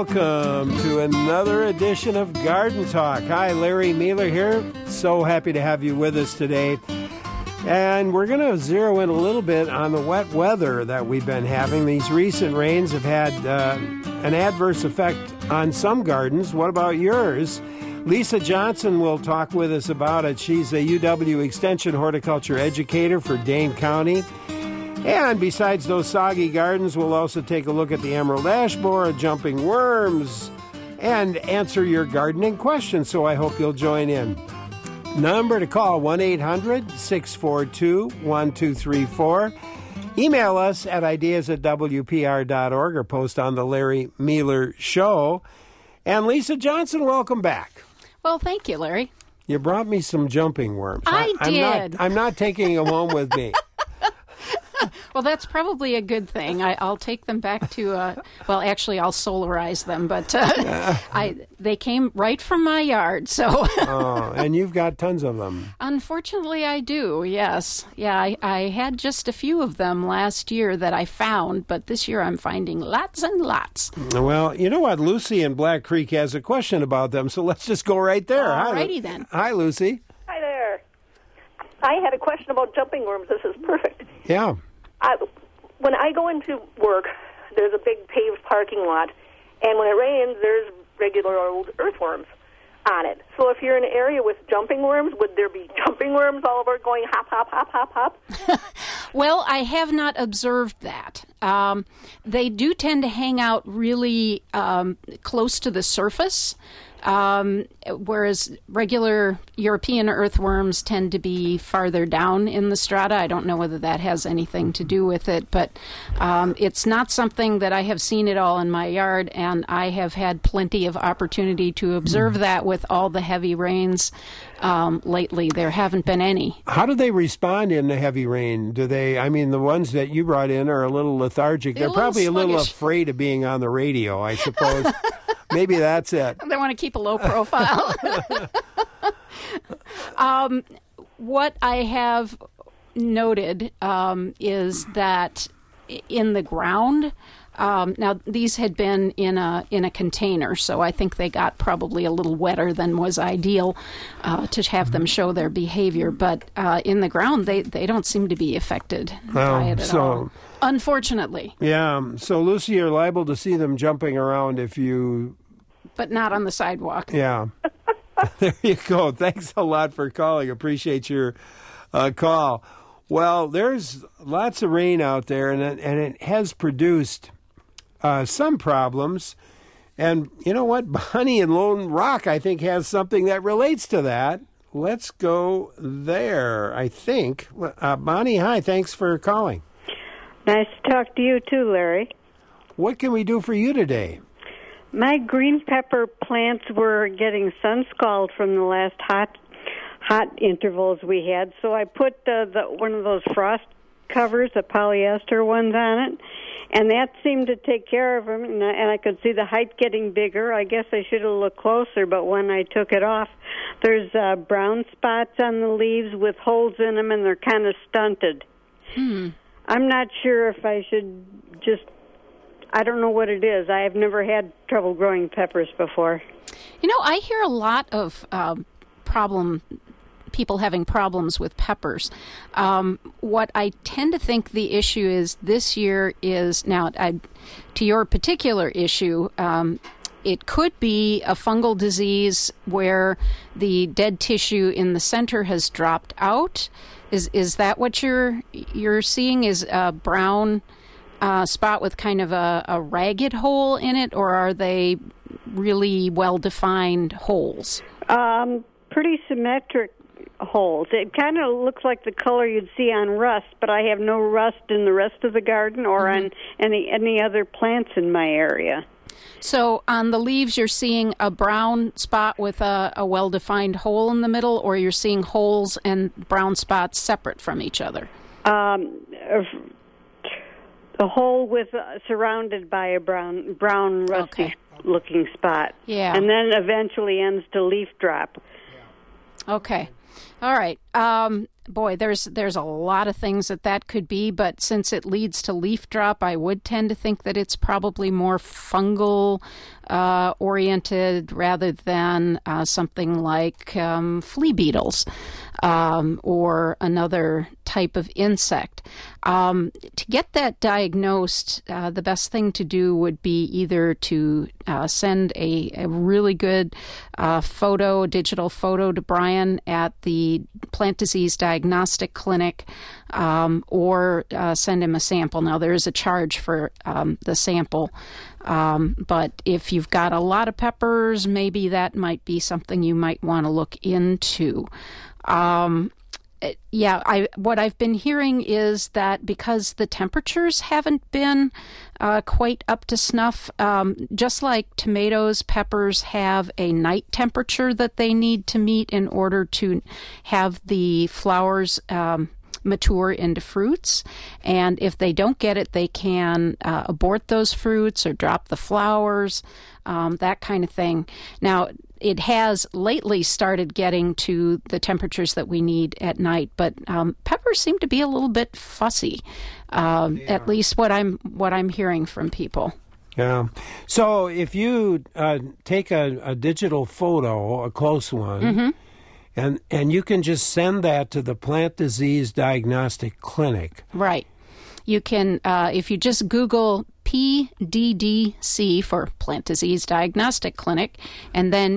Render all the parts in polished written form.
welcome to another edition of Garden Talk. Hi, Larry Mueller here. So happy to have you with us today. And we're going to zero in a little bit on the wet weather that we've been having. These recent rains have had an adverse effect on some gardens. What about yours? Lisa Johnson will talk with us about it. She's a UW Extension horticulture educator for Dane County. And besides those soggy gardens, we'll also take a look at the emerald ash borer, jumping worms, and answer your gardening questions. So I hope you'll join in. Number to call, 1-800-642-1234. Email us at ideas@wpr.org or post on the Larry Mueller Show. And Lisa Johnson, welcome back. Well, thank you, Larry. You brought me some jumping worms. I did. I'm not taking them home with me. Well, that's probably a good thing. I'll take them back to, actually, I'll solarize them, but they came right from my yard, so. Oh, and you've got tons of them. Unfortunately, I do, yes. Yeah, I had just a few of them last year that I found, but this year I'm finding lots and lots. Well, you know what? Lucy in Black Creek has a question about them, so let's just go right there. All righty then. Hi, Lucy. Hi there. I had a question about jumping worms. This is perfect. Yeah. When I go into work, there's a big paved parking lot, and when it rains, there's regular old earthworms on it. So if you're in an area with jumping worms, would there be jumping worms all over going hop, hop, hop, hop, hop? Well, I have not observed that. They do tend to hang out really close to the surface. Whereas regular European earthworms tend to be farther down in the strata. I don't know whether that has anything to do with it, but it's not something that I have seen at all in my yard, and I have had plenty of opportunity to observe that with all the heavy rains lately. There haven't been any. How do they respond in the heavy rain? The ones that you brought in are a little lethargic. They're probably a little afraid of being on the radio, I suppose. Maybe that's it. They want to keep a low profile. What I have noted is that in the ground, now these had been in a container, so I think they got probably a little wetter than was ideal to have them show their behavior. But in the ground, they don't seem to be affected by it at all. Unfortunately. Yeah. So, Lucy, you're liable to see them jumping around but not on the sidewalk. Yeah. There you go. Thanks a lot for calling. Appreciate your call. Well, there's lots of rain out there, and it has produced some problems. And you know what? Bonnie in Lone Rock, I think, has something that relates to that. Let's go there, I think. Bonnie, hi. Thanks for calling. Nice to talk to you, too, Larry. What can we do for you today? My green pepper plants were getting sun-scald from the last hot intervals we had, so I put one of those frost covers, the polyester ones, on it, and that seemed to take care of them, and I could see the height getting bigger. I guess I should have looked closer, but when I took it off, there's brown spots on the leaves with holes in them, and they're kind of stunted. I'm not sure if I should I don't know what it is. I have never had trouble growing peppers before. You know, I hear a lot of people having problems with peppers. What I tend to think the issue is this year is, to your particular issue, it could be a fungal disease where the dead tissue in the center has dropped out. Is that what you're seeing? Is a brown spot with kind of a ragged hole in it, or are they really well-defined holes? Pretty symmetric holes. It kind of looks like the color you'd see on rust, but I have no rust in the rest of the garden or on any other plants in my area. So on the leaves, you're seeing a brown spot with a well-defined hole in the middle, or you're seeing holes and brown spots separate from each other? The hole with surrounded by a brown rusty looking spot. Yeah. And then eventually ends to leaf drop. Okay. All right. Boy, there's a lot of things that could be, but since it leads to leaf drop, I would tend to think that it's probably more fungal oriented rather than something like flea beetles or another type of insect. To get that diagnosed, the best thing to do would be either to send a really good digital photo to Brian at the Plant Disease Diagnostic Clinic, or send him a sample. Now, there is a charge for the sample, but if you've got a lot of peppers, maybe that might be something you might want to look into. What I've been hearing is that because the temperatures haven't been quite up to snuff, just like tomatoes, peppers have a night temperature that they need to meet in order to have the flowers mature into fruits. And if they don't get it, they can abort those fruits or drop the flowers, that kind of thing. Now, it has lately started getting to the temperatures that we need at night, but peppers seem to be a little bit fussy. At least what I'm hearing from people. Yeah. So if you take a digital photo, a close one, and you can just send that to the Plant Disease Diagnostic Clinic. Right. You can, if you just Google PDDC for Plant Disease Diagnostic Clinic, and then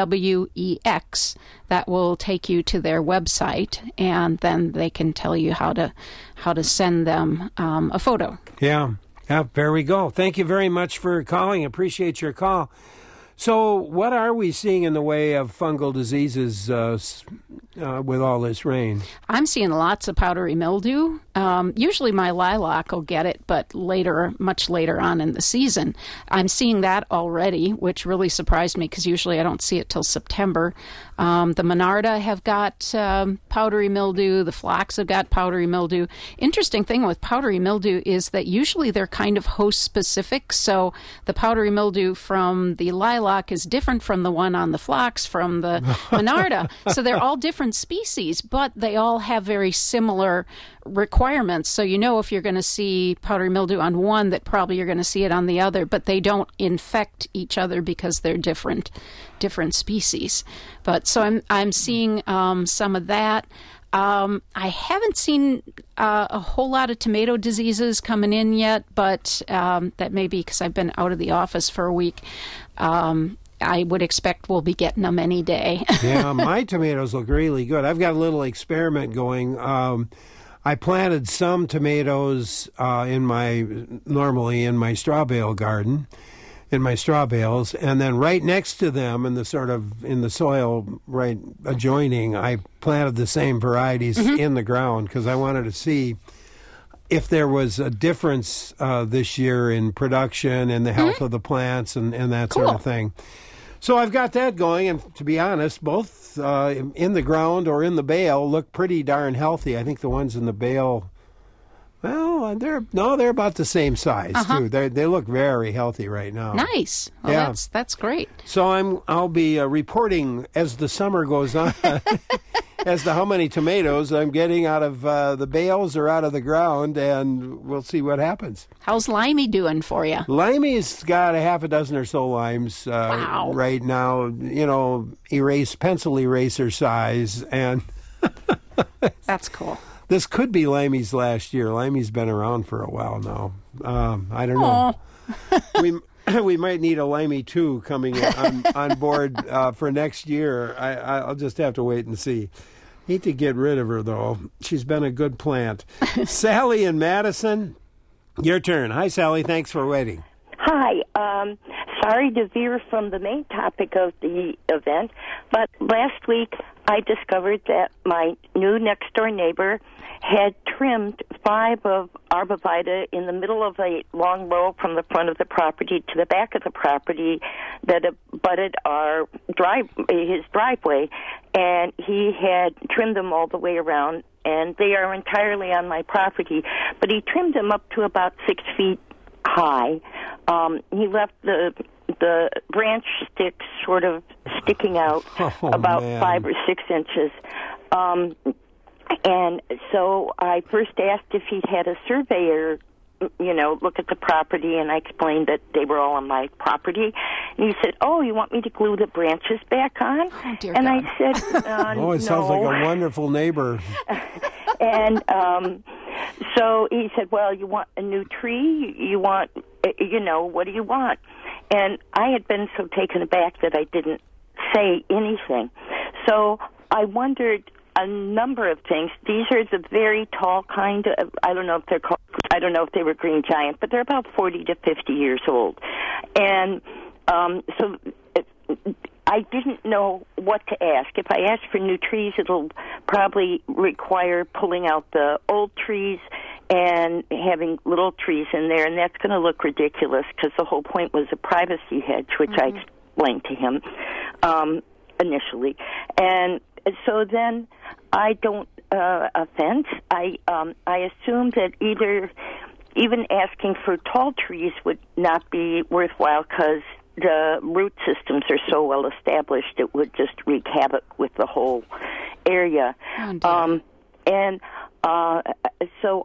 UWEX, that will take you to their website, and then they can tell you how to send them a photo. Yeah, there we go. Thank you very much for calling. Appreciate your call. So what are we seeing in the way of fungal diseases with all this rain? I'm seeing lots of powdery mildew. Usually my lilac will get it, but much later on in the season. I'm seeing that already, which really surprised me because usually I don't see it till September. The Monarda have got powdery mildew. The phlox have got powdery mildew. Interesting thing with powdery mildew is that usually they're kind of host specific. So the powdery mildew from the lilac is different from the one on the phlox from the Monarda. So they're all different species, but they all have very similar requirements. So you know if you're going to see powdery mildew on one, that probably you're going to see it on the other, but they don't infect each other because they're different species. But so I'm seeing some of that. I haven't seen a whole lot of tomato diseases coming in yet, but that may be because I've been out of the office for a week. I would expect we'll be getting them any day. Yeah, my tomatoes look really good. I've got a little experiment going. I planted some tomatoes normally in my straw bale garden, in my straw bales, and then right next to them in the soil right adjoining, I planted the same varieties in the ground because I wanted to see if there was a difference this year in production and the health of the plants and that sort of thing. So I've got that going, and to be honest, both in the ground or in the bale look pretty darn healthy. I think the ones in the bale, well, they're about the same size too. They look very healthy right now. Nice. Well, yeah. That's great. So I'll be reporting as the summer goes on as to how many tomatoes I'm getting out of the bales or out of the ground, and we'll see what happens. How's Limey doing for you? Limey's got a half a dozen or so limes right now, pencil eraser size, and that's cool. This could be Limey's last year. Limey's been around for a while now. I don't know. We might need a Limey 2 coming on board for next year. I'll just have to wait and see. Need to get rid of her, though. She's been a good plant. Sally in Madison, your turn. Hi, Sally. Thanks for waiting. Hi. Sorry to veer from the main topic of the event, but last week I discovered that my new next-door neighbor had trimmed 5 of arborvitae in the middle of a long row from the front of the property to the back of the property that abutted his driveway, and he had trimmed them all the way around, and they are entirely on my property, but he trimmed them up to about 6 feet high. He left the the branch sticks sort of sticking out about man. 5 or 6 inches. And so I first asked if he'd had a surveyor, look at the property, and I explained that they were all on my property. And he said, "Oh, you want me to glue the branches back on?" Oh, dear and God. I said, Oh, it sounds like a wonderful neighbor. And so he said, "Well, you want a new tree? You want, what do you want?" And I had been so taken aback that I didn't say anything. So I wondered a number of things. These are the very tall kind of, I don't know if they were green giant, but they're about 40 to 50 years old. And so I didn't know what to ask. If I ask for new trees, it'll probably require pulling out the old trees and having little trees in there, and that's going to look ridiculous because the whole point was a privacy hedge, which I explained to him initially. And so then I don't offense. I assumed that even asking for tall trees would not be worthwhile because the root systems are so well established it would just wreak havoc with the whole area. So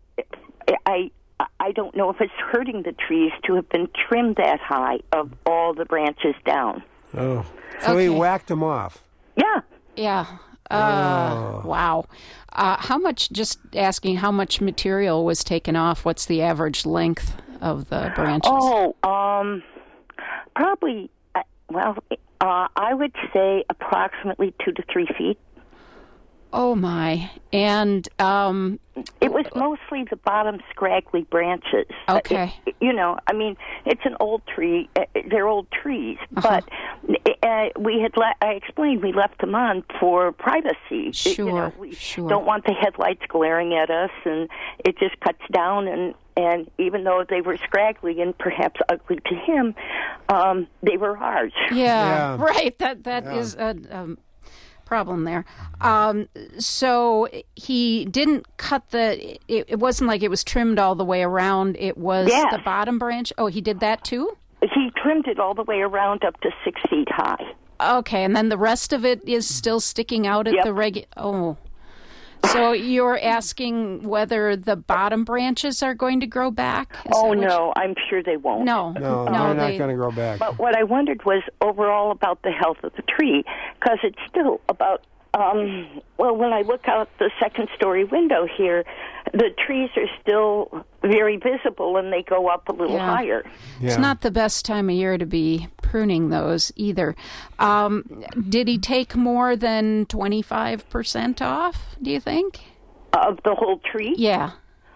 I don't know if it's hurting the trees to have been trimmed that high of all the branches down. Oh, so he whacked them off. Yeah. Yeah. Wow. How much, just asking how much material was taken off? What's the average length of the branches? Probably, I would say approximately 2 to 3 feet. Oh, my. And it was mostly the bottom scraggly branches. Okay. It's an old tree. They're old trees, but I explained we left them on for privacy. Sure, We sure. don't want the headlights glaring at us, and it just cuts down. And even though they were scraggly and perhaps ugly to him, they were ours. Yeah. Right. That is a problem there. So he didn't cut it wasn't like it was trimmed all the way around. It was the bottom branch. Oh, he did that too? He trimmed it all the way around up to 6 feet high. Okay, and then the rest of it is still sticking out at the regular. Oh. So you're asking whether the bottom branches are going to grow back? No, I'm sure they won't. No, they're not going to grow back. But what I wondered was overall about the health of the tree, because it's still about, when I look out the second-story window here, the trees are still very visible, and they go up a little higher. Yeah. It's not the best time of year to be pruning those either. Did he take more than 25% off, do you think? Of the whole tree? Yeah.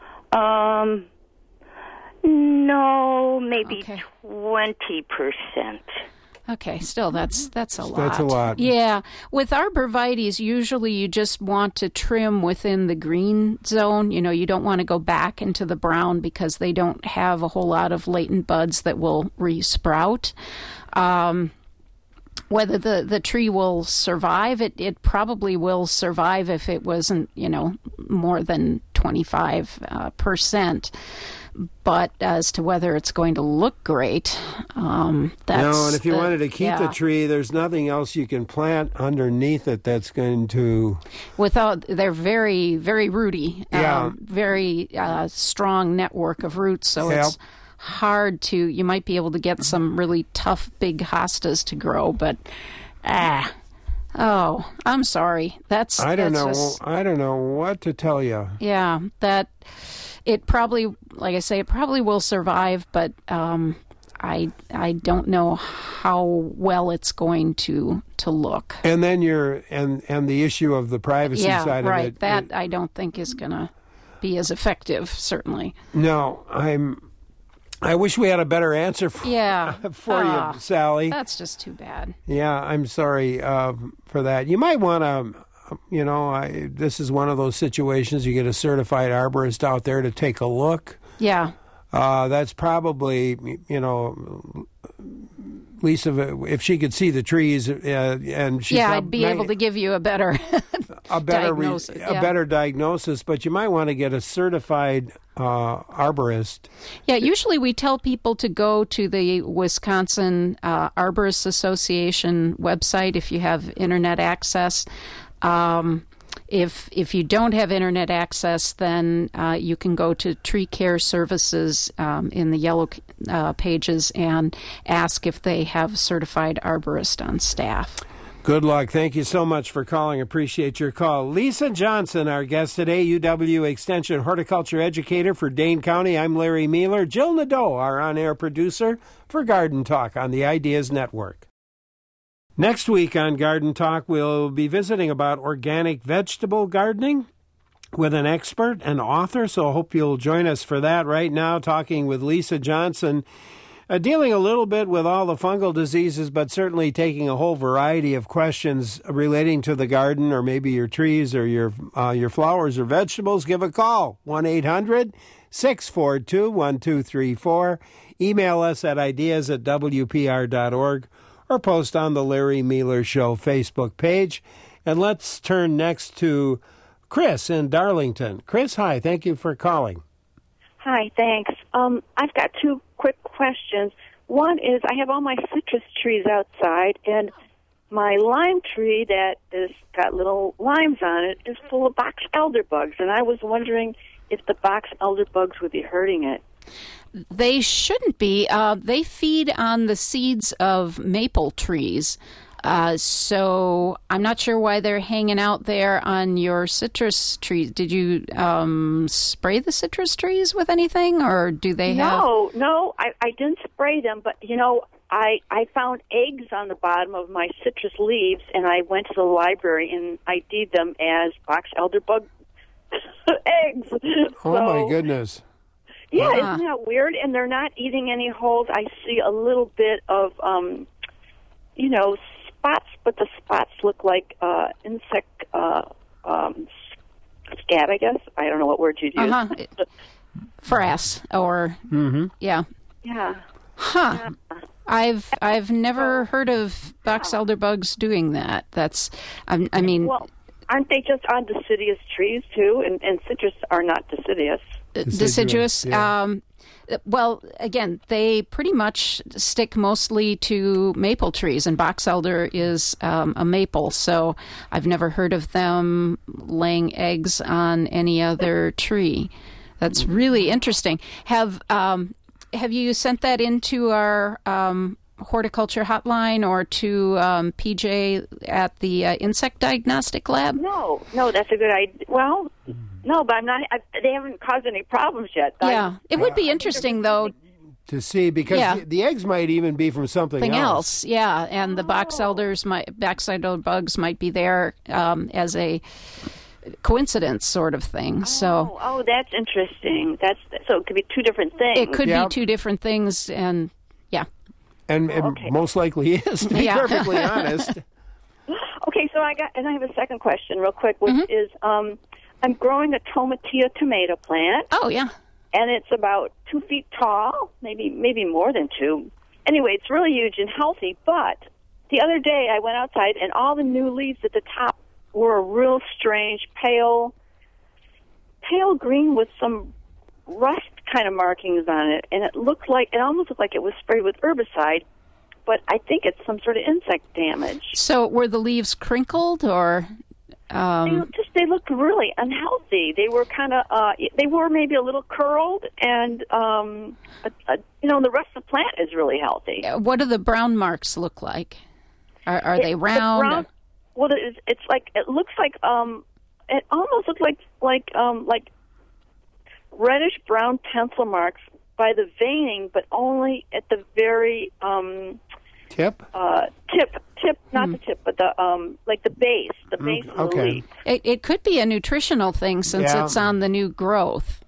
No, maybe 20%. Okay, still that's a lot. That's a lot. Yeah. With arborvitaes, usually you just want to trim within the green zone. You don't want to go back into the brown because they don't have a whole lot of latent buds that will re-sprout. Whether the tree will survive, it probably will survive if it wasn't, more than 25%. But as to whether it's going to look great, and if you wanted to keep the tree, there's nothing else you can plant underneath it that's going to... They're very, very rooty, very strong network of roots, so it's hard to... You might be able to get some really tough, big hostas to grow, but... I'm sorry. I don't know what to tell you. Yeah, it probably, like I say, it probably will survive, but I don't know how well it's going to look. And then and the issue of the privacy side of it. That I don't think is going to be as effective, certainly. No, I wish we had a better answer for you, Sally. That's just too bad. Yeah, I'm sorry for that. You might want to... this is one of those situations you get a certified arborist out there to take a look. Yeah. That's probably, Lisa, if she could see the trees and she... I'd be able to give you a better diagnosis. A better diagnosis, but you might want to get a certified arborist. Yeah, usually we tell people to go to the Wisconsin Arborists Association website if you have internet access. If you don't have internet access, then you can go to Tree Care Services in the yellow pages and ask if they have certified arborist on staff. Good luck. Thank you so much for calling. Appreciate your call. Lisa Johnson, our guest today, UW Extension horticulture educator for Dane County. I'm Larry Mueller. Jill Nadeau, our on-air producer for Garden Talk on the Ideas Network. Next week on Garden Talk, we'll be visiting about organic vegetable gardening with an expert and author, so I hope you'll join us for that. Right now, talking with Lisa Johnson, dealing a little bit with all the fungal diseases, but certainly taking a whole variety of questions relating to the garden or maybe your trees or your flowers or vegetables. Give a call, 1-800-642-1234. Email us at ideas@wpr.org or post on the Larry Mueller Show Facebook page. And let's turn next to Chris in Darlington. Chris, hi. Thank you for calling. Hi, thanks. I've got two quick questions. One is I have all my citrus trees outside, and my lime tree that is got little limes on it is full of box elder bugs, and I was wondering if the box elder bugs would be hurting it. They shouldn't be. They feed on the seeds of maple trees. So I'm not sure why they're hanging out there on your citrus trees. Did you spray the citrus trees with anything, or do they have... No, I didn't spray them, but, I found eggs on the bottom of my citrus leaves, and I went to the library, and I ID'd them as box elderbug eggs. Oh, my goodness. Yeah, isn't that weird? And they're not eating any holes. I see a little bit of, spots, but the spots look like insect scab, I guess. I don't know what word you'd use. Frass or yeah. Huh. Yeah. I've never heard of box elder bugs doing that. That's I mean. Well, aren't they just on deciduous trees too? And citrus are not deciduous. Deciduous. Yeah. Well, again, they pretty much stick mostly to maple trees, and box elder is a maple, so I've never heard of them laying eggs on any other tree. That's really interesting. Have you sent that into our horticulture hotline or to PJ at the Insect Diagnostic Lab? No, that's a good idea. Well, no, but I'm not. They haven't caused any problems yet. Yeah, it would be interesting though to see, because the eggs might even be from something else. Yeah, and the box elder bugs might be there as a coincidence sort of thing. Oh, that's interesting. So it could be two different things. It could be two different things, and and most likely is, to be perfectly honest. Okay, so I have a second question real quick, which is I'm growing a tomatillo tomato plant. Oh, yeah. And it's about 2 feet tall, maybe more than 2. Anyway, it's really huge and healthy, but the other day I went outside and all the new leaves at the top were a real strange pale green with some rust kind of markings on it, and it almost looked like it was sprayed with herbicide, but I think it's some sort of insect damage. So were the leaves crinkled, or they looked really unhealthy. They were kind of they were maybe a little curled, and the rest of the plant is really healthy. What do the brown marks look like? Are they round? Well, it's like it looks like it almost looks like reddish brown pencil marks by the veining, but only at the very tip, not the tip, but the the base, of the leaf. It could be a nutritional thing since it's on the new growth.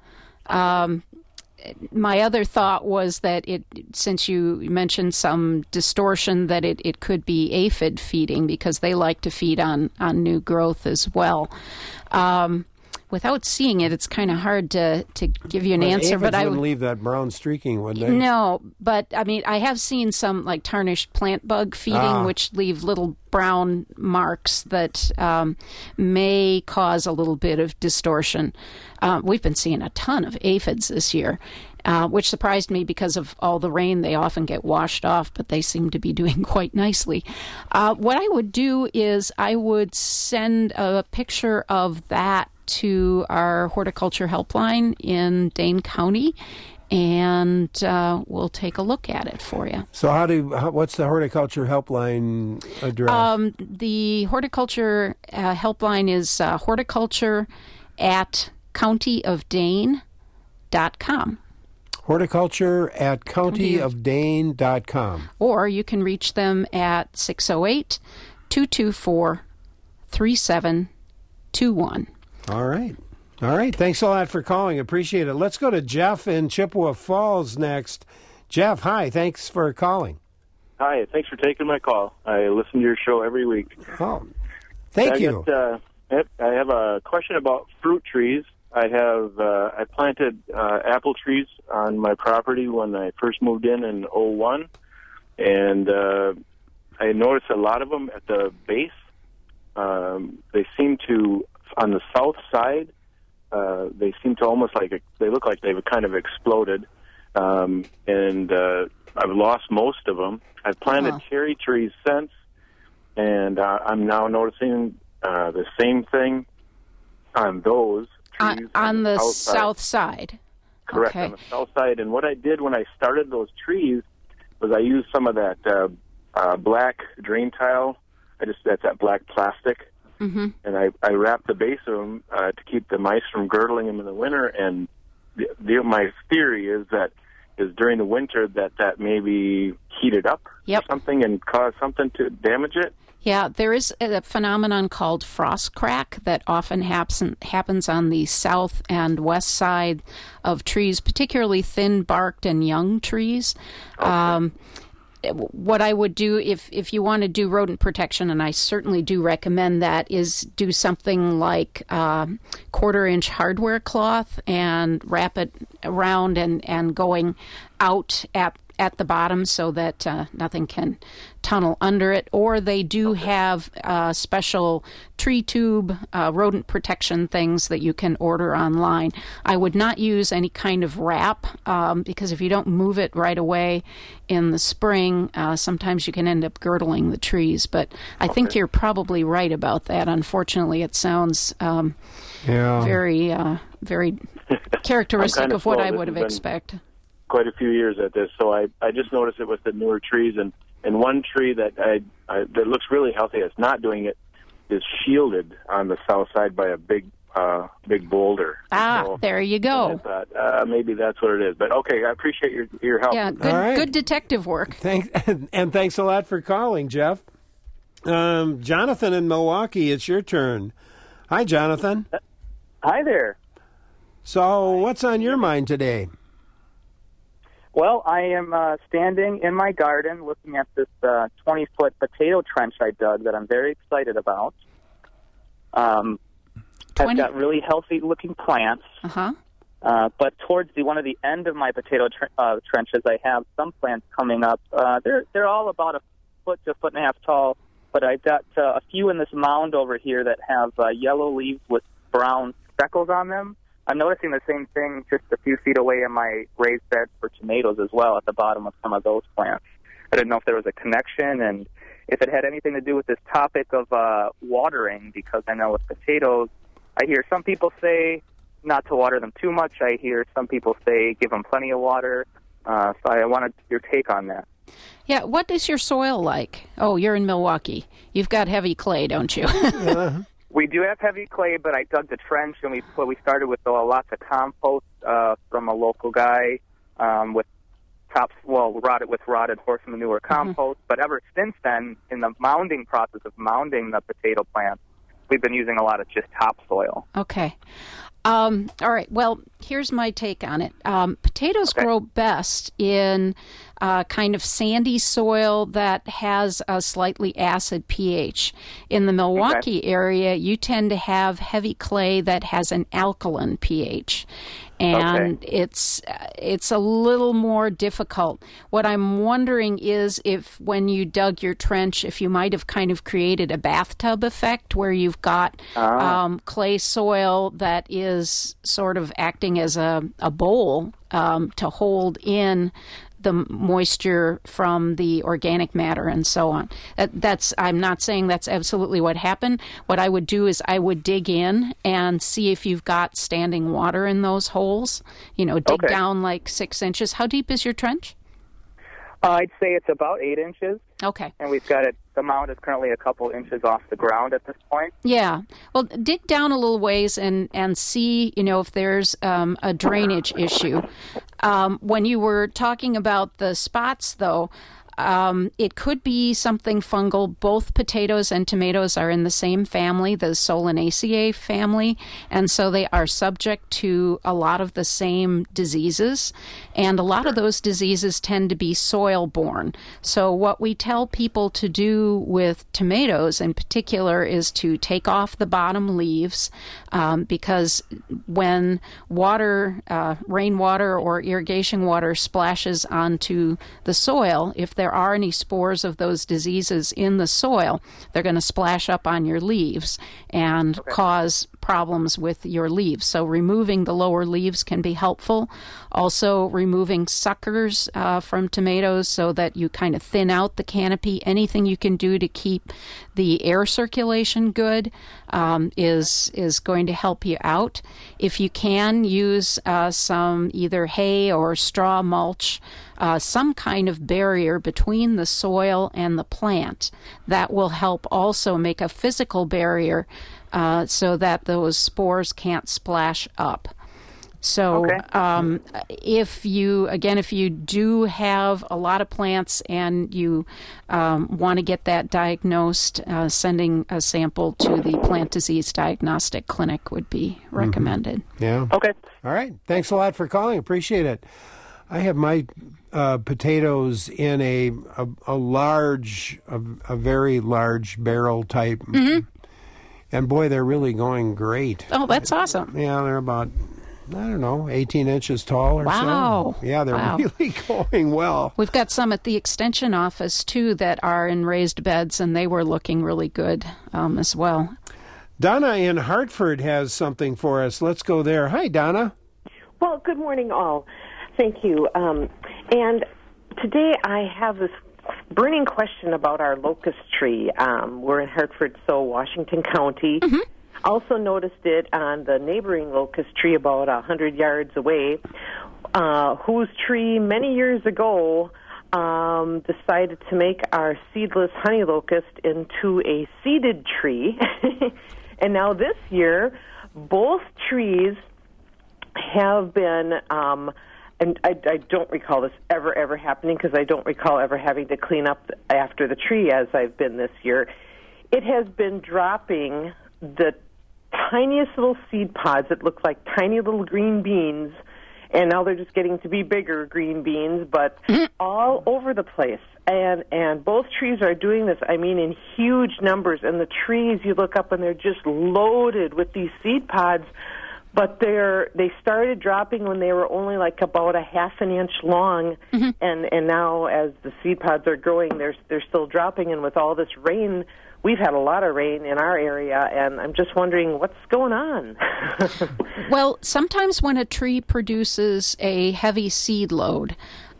My other thought was that since you mentioned some distortion, that it could be aphid feeding, because they like to feed on new growth as well. without seeing it, it's kind of hard to give you an answer. But I wouldn't leave that brown streaking, would they? No, but I mean, I have seen some like tarnished plant bug feeding, which leave little brown marks that may cause a little bit of distortion. We've been seeing a ton of aphids this year. Which surprised me because of all the rain. They often get washed off, but they seem to be doing quite nicely. What I would do is I would send a picture of that to our horticulture helpline in Dane County, and we'll take a look at it for you. So what's the horticulture helpline address? The horticulture helpline is horticulture@countyofdane.com. Horticulture@countyofdane.com. Or you can reach them at 608-224-3721. All right. Thanks a lot for calling. Appreciate it. Let's go to Jeff in Chippewa Falls next. Jeff, hi. Thanks for calling. Hi. Thanks for taking my call. I listen to your show every week. Oh, thank you. I have a question about fruit trees. I planted apple trees on my property when I first moved in 2001, and I noticed a lot of them at the base. They seem to, on the south side, they seem to almost they look like they've kind of exploded, and I've lost most of them. I've planted cherry trees since, and I'm now noticing the same thing on those. On the south side. Correct, okay. On the south side. And what I did when I started those trees was I used some of that black drain tile. That's that black plastic. Mm-hmm. And I wrapped the base of them to keep the mice from girdling them in the winter. And my theory is during the winter that maybe heated up or something and caused something to damage it. Yeah, there is a phenomenon called frost crack that often happens on the south and west side of trees, particularly thin-barked and young trees. Okay. What I would do if you want to do rodent protection, and I certainly do recommend that, is do something like 1/4-inch hardware cloth and wrap it around and going out at the bottom so that nothing can tunnel under it. Or they do have special tree tube rodent protection things that you can order online. I would not use any kind of wrap because if you don't move it right away in the spring, sometimes you can end up girdling the trees. But I think you're probably right about that. Unfortunately, it sounds very, very characteristic of what I would have expected. Quite a few years at this, so I just noticed it with the newer trees, and one tree that that looks really healthy that's not doing it is shielded on the south side by a big boulder. So, there you go. I thought maybe that's what it is, but okay, I appreciate your help. Yeah, good detective work. Thanks a lot for calling, Jeff. Jonathan in Milwaukee, it's your turn. Hi, Jonathan. Hi there. So, what's on your mind today? Well, I am standing in my garden looking at this 20-foot potato trench I dug that I'm very excited about. I've got really healthy-looking plants. But towards one of the end of my potato trenches, I have some plants coming up. They're all about 1 foot to 1.5 feet tall, but I've got a few in this mound over here that have yellow leaves with brown speckles on them. I'm noticing the same thing just a few feet away in my raised bed for tomatoes as well at the bottom of some of those plants. I didn't know if there was a connection and if it had anything to do with this topic of watering, because I know with potatoes, I hear some people say not to water them too much. I hear some people say give them plenty of water. So I wanted your take on that. Yeah, what is your soil like? Oh, you're in Milwaukee. You've got heavy clay, don't you? We do have heavy clay, but I dug the trench, and we started with lots of compost from a local guy with rotted horse manure compost. But ever since then, in the mounding process of mounding the potato plants, we've been using a lot of just topsoil. Okay. All right. Well, here's my take on it. Potatoes grow best in kind of sandy soil that has a slightly acid pH. In the Milwaukee area, you tend to have heavy clay that has an alkaline pH. And it's a little more difficult. What I'm wondering is if when you dug your trench, if you might have kind of created a bathtub effect where you've got clay soil that is sort of acting as a bowl to hold in the moisture from the organic matter and so on. I'm not saying that's absolutely what happened. What I would do is I would dig in and see if you've got standing water in those holes. Dig down like 6 inches. How deep is your trench? I'd say it's about 8 inches. Okay. And we've got it, the mound is currently a couple inches off the ground at this point. Yeah. Well, dig down a little ways and see, if there's a drainage issue. When you were talking about the spots, though, it could be something fungal. Both potatoes and tomatoes are in the same family, the Solanaceae family, and so they are subject to a lot of the same diseases, and a lot of those diseases tend to be soil-borne. So what we tell people to do with tomatoes in particular is to take off the bottom leaves, because when water, rainwater or irrigation water splashes onto the soil, if there are any spores of those diseases in the soil, they're going to splash up on your leaves and cause problems with your leaves. So removing the lower leaves can be helpful. Also removing suckers from tomatoes so that you kind of thin out the canopy. Anything you can do to keep the air circulation good is going to help you out. If you can, use some either hay or straw mulch, some kind of barrier between the soil and the plant. That will help also make a physical barrier so that those spores can't splash up. So if you do have a lot of plants and you want to get that diagnosed, sending a sample to the Plant Disease Diagnostic Clinic would be recommended. Yeah. Okay. All right. Thanks a lot for calling. Appreciate it. I have my potatoes in a very large barrel type. Mm-hmm. And boy, they're really going great. Oh, that's awesome. Yeah, they're about, 18 inches tall or so. Wow. Yeah, they're really going well. We've got some at the Extension office, too, that are in raised beds, and they were looking really good as well. Donna in Hartford has something for us. Let's go there. Hi, Donna. Well, good morning, all. Thank you. And today I have this burning question about our locust tree. We're in Hartford, so Washington County. Mm-hmm. Also noticed it on the neighboring locust tree about 100 yards away, whose tree many years ago decided to make our seedless honey locust into a seeded tree. And now this year, both trees have been... and I don't recall this ever happening because I don't recall ever having to clean up after the tree as I've been this year. It has been dropping the tiniest little seed pods that look like tiny little green beans, and now they're just getting to be bigger green beans, but all over the place. And both trees are doing this, in huge numbers. And the trees, you look up and they're just loaded with these seed pods. But they started dropping when they were only like about a half an inch long, mm-hmm. and now as the seed pods are growing, they're still dropping. And with all this rain, we've had a lot of rain in our area, and I'm just wondering what's going on. Well, sometimes when a tree produces a heavy seed load,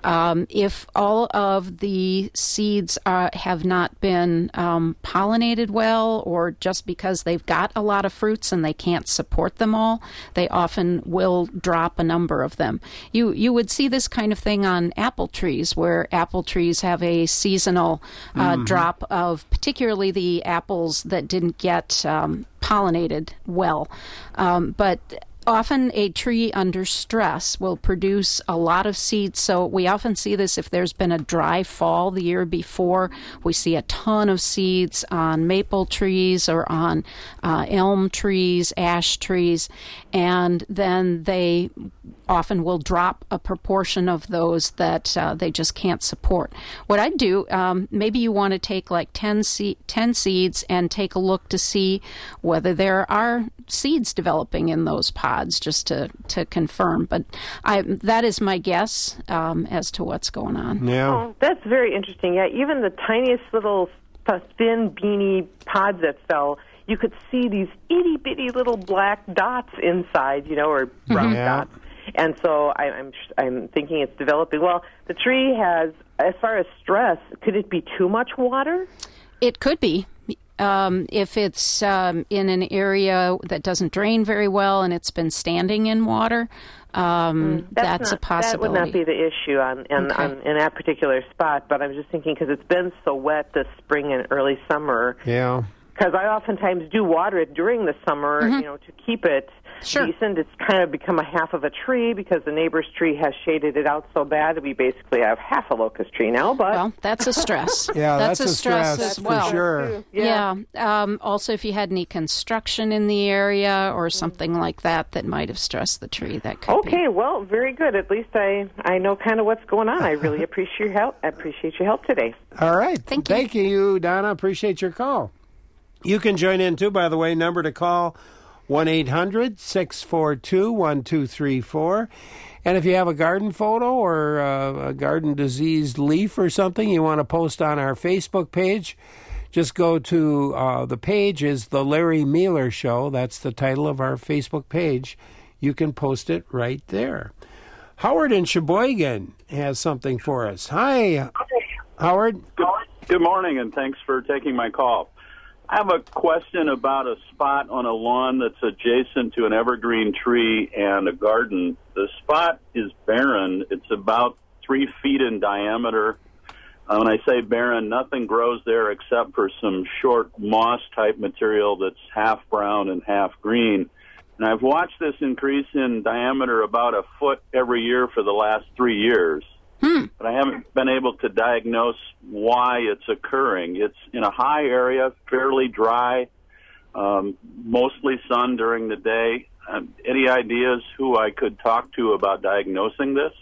if all of the seeds have not been pollinated well, or just because they've got a lot of fruits and they can't support them all, they often will drop a number of them. You would see this kind of thing on apple trees, where apple trees have a seasonal drop of particularly the apples that didn't get pollinated well. But often a tree under stress will produce a lot of seeds, so we often see this if there's been a dry fall the year before. We see a ton of seeds on maple trees or on elm trees, ash trees, and then they often will drop a proportion of those that they just can't support. What I'd do, maybe you want to take like 10 seeds and take a look to see whether there are seeds developing in those pods, just to confirm. But that is my guess as to what's going on. Yeah. Oh, that's very interesting. Yeah, even the tiniest little thin, beanie pods that fell, you could see these itty-bitty little black dots inside, or brown dots. And so I'm thinking it's developing. Well, the tree has, as far as stress, could it be too much water? It could be. If it's in an area that doesn't drain very well and it's been standing in water, that's a possibility. That would not be the issue in that particular spot, but I'm just thinking because it's been so wet this spring and early summer. Yeah. Because I oftentimes do water it during the summer, to keep it decent. It's kind of become a half of a tree because the neighbor's tree has shaded it out so bad that we basically have half a locust tree now. But well, that's a stress. Yeah, that's a stress as well. for sure. Yeah. Also, if you had any construction in the area or something like that might have stressed the tree, that could be. Okay, well, very good. At least I know kind of what's going on. I really appreciate your help. I appreciate your help today. All right. Thank you, Donna. Appreciate your call. You can join in, too, by the way. Number to call, 1-800-642-1234. And if you have a garden photo or a garden diseased leaf or something you want to post on our Facebook page, just go to the page is The Larry Mealer Show. That's the title of our Facebook page. You can post it right there. Howard in Sheboygan has something for us. Hi, Howard. Good morning, and thanks for taking my call. I have a question about a spot on a lawn that's adjacent to an evergreen tree and a garden. The spot is barren. It's about 3 feet in diameter. When I say barren, nothing grows there except for some short moss-type material that's half brown and half green. And I've watched this increase in diameter about a foot every year for the last 3 years. But I haven't been able to diagnose why it's occurring. It's in a high area, fairly dry, mostly sun during the day. Any ideas who I could talk to about diagnosing this?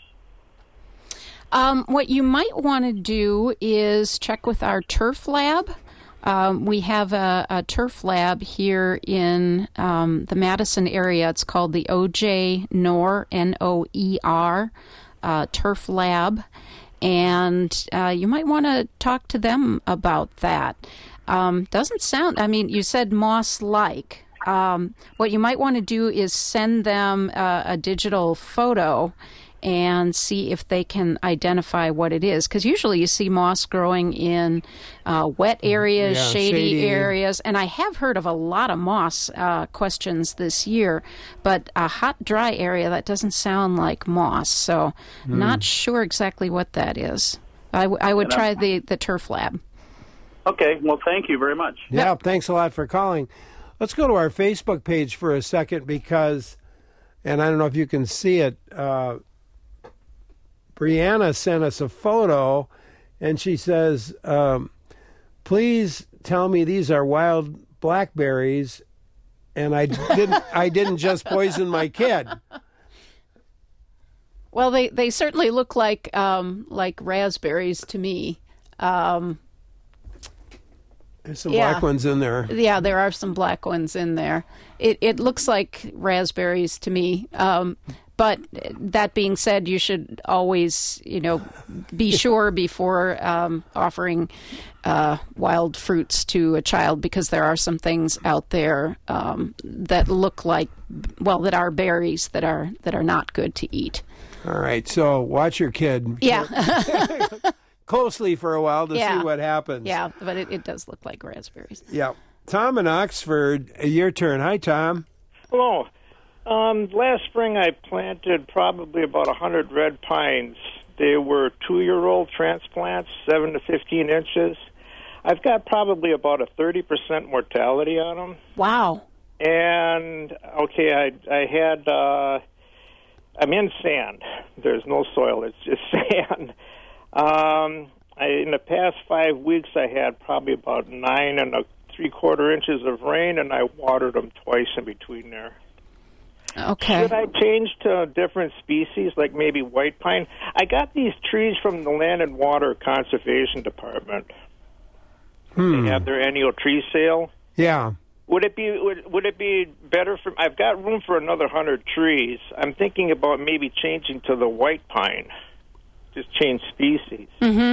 What you might want to do is check with our turf lab. We have a turf lab here in the Madison area. It's called the O.J. Noer, N-O-E-R, turf lab, and you might want to talk to them about that. Doesn't sound, you said moss-like. What you might want to do is send them a digital photo and see if they can identify what it is. Because usually you see moss growing in wet areas, shady areas. And I have heard of a lot of moss questions this year, but a hot, dry area, that doesn't sound like moss. So not sure exactly what that is. I would try the turf lab. Okay, well, thank you very much. Yeah, thanks a lot for calling. Let's go to our Facebook page for a second because, and I don't know if you can see it, Brianna sent us a photo, and she says, please tell me these are wild blackberries, and I didn't just poison my kid. Well, they certainly look like raspberries to me. There's some black ones in there. Yeah, there are some black ones in there. It looks like raspberries to me. But that being said, you should always, be sure before offering wild fruits to a child, because there are some things out there that look like, that are berries that are not good to eat. All right, so watch your kid. Yeah. Closely for a while to see what happens. Yeah, but it does look like raspberries. Yeah. Tom in Oxford, your turn. Hi, Tom. Hello. Last spring I planted probably about 100 red pines. They were 2-year-old transplants, 7 to 15 inches. I've got probably about a 30% mortality on them. Wow. And, okay, I'm in sand. There's no soil. It's just sand. In the past 5 weeks, I had probably about 9 3/4 inches of rain, and I watered them twice in between there. Okay. Should I change to a different species, like maybe white pine? I got these trees from the Land and Water Conservation Department. They have their annual tree sale. Yeah. Would it be better for? I've got room for another 100 trees. I'm thinking about maybe changing to the white pine. Just change species.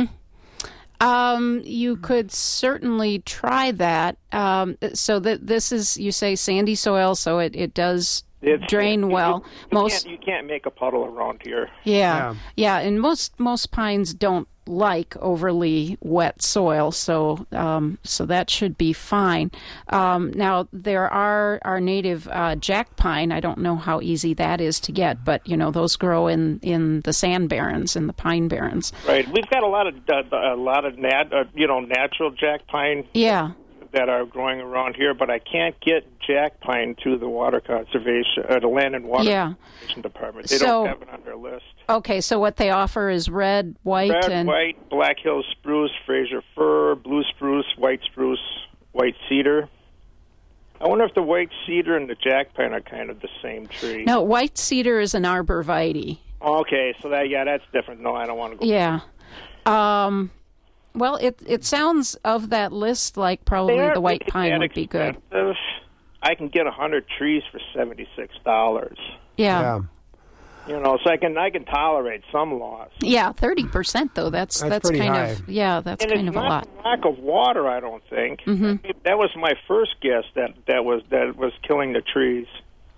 You could certainly try that. So that this is, you say, sandy soil, so it does drain well. You can't make a puddle around here. Yeah, and most pines don't like overly wet soil, so that should be fine. Now there are our native jack pine. I don't know how easy that is to get, but those grow in the sand barrens, in the pine barrens. Right. We've got a lot of natural jack pine. Yeah. That are growing around here, but I can't get jack pine through the water conservation, the Land and Water Conservation Department. They don't have it on their list. Okay, so what they offer is red, white, white, Black Hills spruce, Fraser fir, blue spruce, white cedar. I wonder if the white cedar and the jack pine are kind of the same tree. No, white cedar is an arborvitae. Okay, so that's different. No, I don't want to go. Yeah. Well, it sounds of that list like probably the white pine would be good. I can get 100 trees for $76. Yeah. So I can tolerate some loss. Yeah, 30% though. That's pretty kind high. of that's and kind of a lot. It's not lack of water, I don't think. Mm-hmm. That was my first guess that was killing the trees.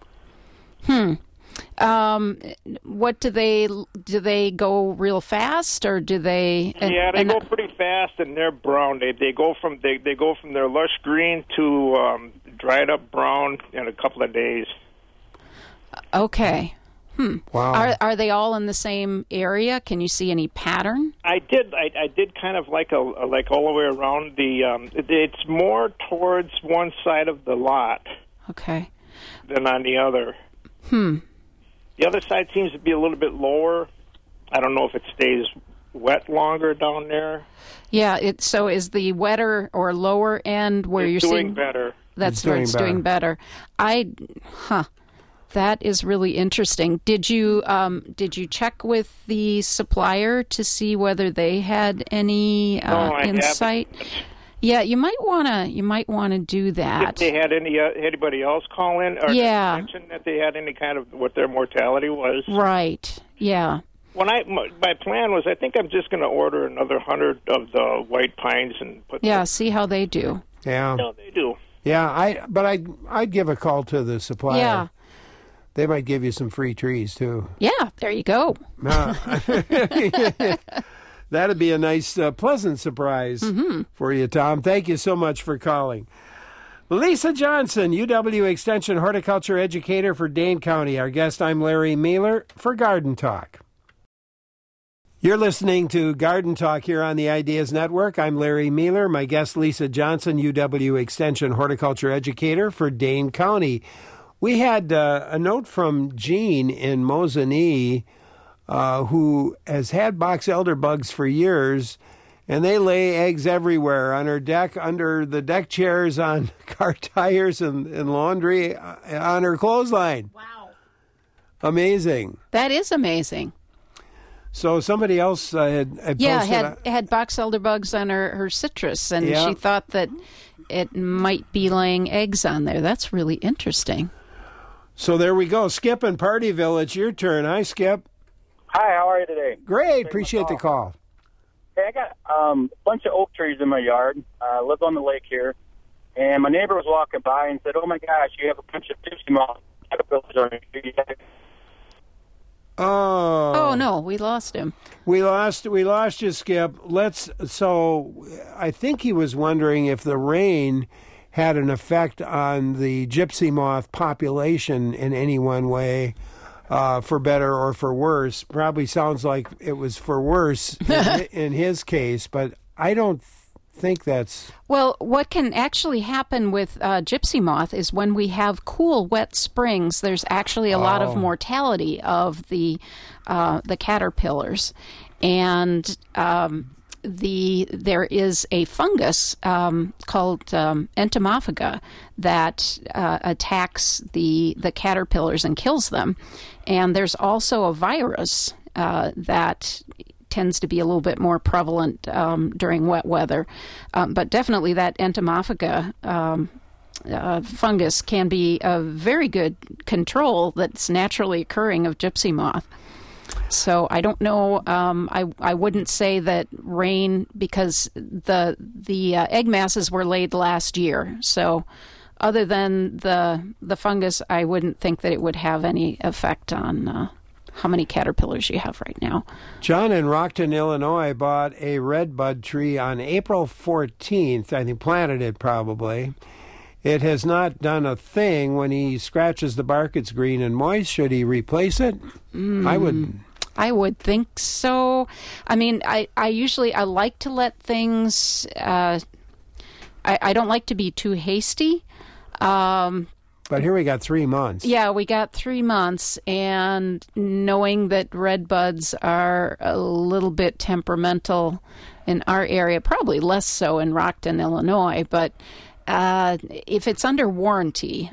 What do they go real fast, or do they? They go pretty fast, and they're brown. They go from their lush green to dried up brown in a couple of days. Okay. Wow. Are they all in the same area? Can you see any pattern? I did kind of like all the way around the. It's more towards one side of the lot. Okay. Than on the other. The other side seems to be a little bit lower. I don't know if it stays wet longer down there. Yeah, so is the wetter or lower end where you're seeing better? That's where it's doing better. That is really interesting. Did you check with the supplier to see whether they had any insight? Haven't. Yeah, you might wanna do that. If they had anybody else call in, or mention that they had any kind of what their mortality was. Right. Yeah. My plan was, I think I'm just going to order another 100 of the white pines and put. Yeah, see how they do. Yeah. No, they do. Yeah, I'd give a call to the supplier. Yeah. They might give you some free trees too. Yeah, there you go. That'd be a nice, pleasant surprise for you, Tom. Thank you so much for calling. Lisa Johnson, UW Extension horticulture educator for Dane County. Our guest, I'm Larry Mueller for Garden Talk. You're listening to Garden Talk here on the Ideas Network. I'm Larry Mueller. My guest, Lisa Johnson, UW Extension horticulture educator for Dane County. We had a note from Jean in Mosinee, who has had box elder bugs for years, and they lay eggs everywhere, on her deck, under the deck chairs, on car tires and laundry, on her clothesline. Wow. Amazing. That is amazing. So somebody else had posted... had box elder bugs on her citrus, and she thought that it might be laying eggs on there. That's really interesting. So there we go. Skip in Partyville, it's your turn. Hi, Skip. Hi, how are you today? Great. Appreciate the call. Hey, I got a bunch of oak trees in my yard. I live on the lake here. And my neighbor was walking by and said, "Oh, my gosh, you have a bunch of gypsy moth caterpillars on your tree." Oh no, we lost him. We lost you, Skip. So I think he was wondering if the rain had an effect on the gypsy moth population in any one way, for better or for worse. Probably sounds like it was for worse in his case, but I don't think that's... Well, what can actually happen with gypsy moth is when we have cool, wet springs, there's actually a lot of mortality of the caterpillars. And there is a fungus called entomophaga that attacks the caterpillars and kills them, and there's also a virus that tends to be a little bit more prevalent during wet weather, but definitely that entomophaga fungus can be a very good control that's naturally occurring of gypsy moth. So I don't know. I wouldn't say that rain, because the egg masses were laid last year. So other than the fungus, I wouldn't think that it would have any effect on how many caterpillars you have right now. John in Rockton, Illinois, bought a redbud tree on April 14th. I think planted it probably. It has not done a thing. When he scratches the bark, it's green and moist. Should he replace it? I would think so. I mean, I usually like to let things. I don't like to be too hasty. But here we got 3 months. Yeah, we got 3 months, and knowing that redbuds are a little bit temperamental in our area, probably less so in Rockton, Illinois, but if it's under warranty,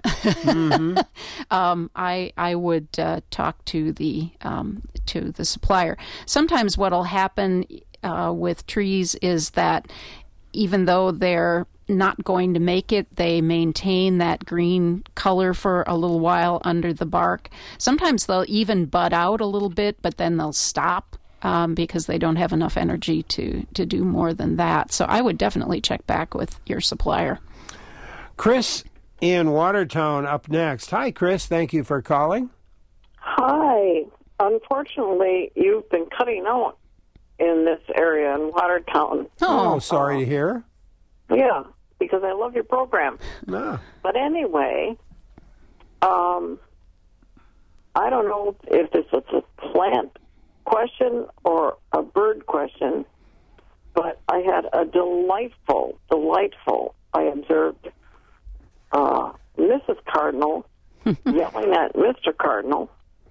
I would talk to the supplier. Sometimes what'll happen with trees is that even though they're not going to make it, they maintain that green color for a little while under the bark. Sometimes they'll even bud out a little bit, but then they'll stop because they don't have enough energy to do more than that. So I would definitely check back with your supplier. Chris in Watertown up next. Hi, Chris. Thank you for calling. Hi. Unfortunately, you've been cutting out in this area in Watertown. Oh, sorry to hear. Yeah, because I love your program. Ah. But anyway, I don't know if this is a plant question or a bird question, but I had a delightful, I observed Mrs. Cardinal yelling at Mr. Cardinal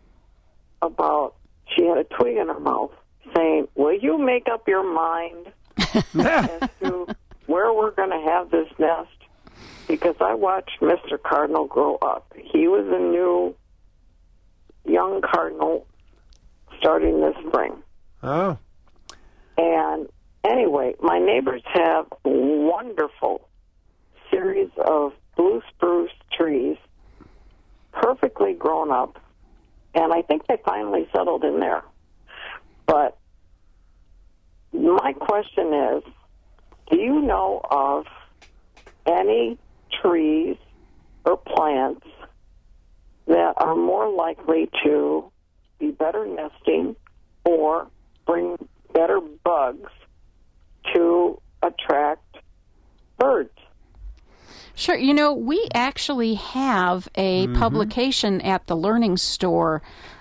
about, she had a twig in her mouth, saying, will you make up your mind as to where we're going to have this nest? Because I watched Mr. Cardinal grow up. He was a new young cardinal starting this spring. Oh. And anyway, my neighbors have wonderful series of blue spruce trees, perfectly grown up, and I think they finally settled in there. But my question is, do you know of any trees or plants that are more likely to be better nesting or bring better bugs to attract birds? Sure. You know, we actually have a publication at the Learning Store.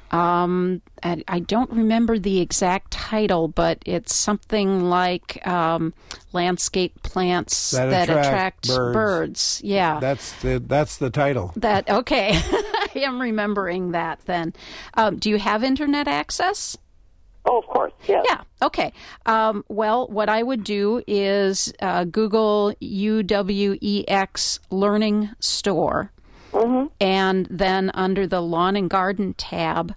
I don't remember the exact title, but it's something like landscape plants that attract birds. Yeah, that's the title. Okay. I am remembering that. Then, do you have internet access? Oh, of course, yes. Yeah, okay. Well, what I would do is Google UWEX Learning Store, and then under the Lawn and Garden tab,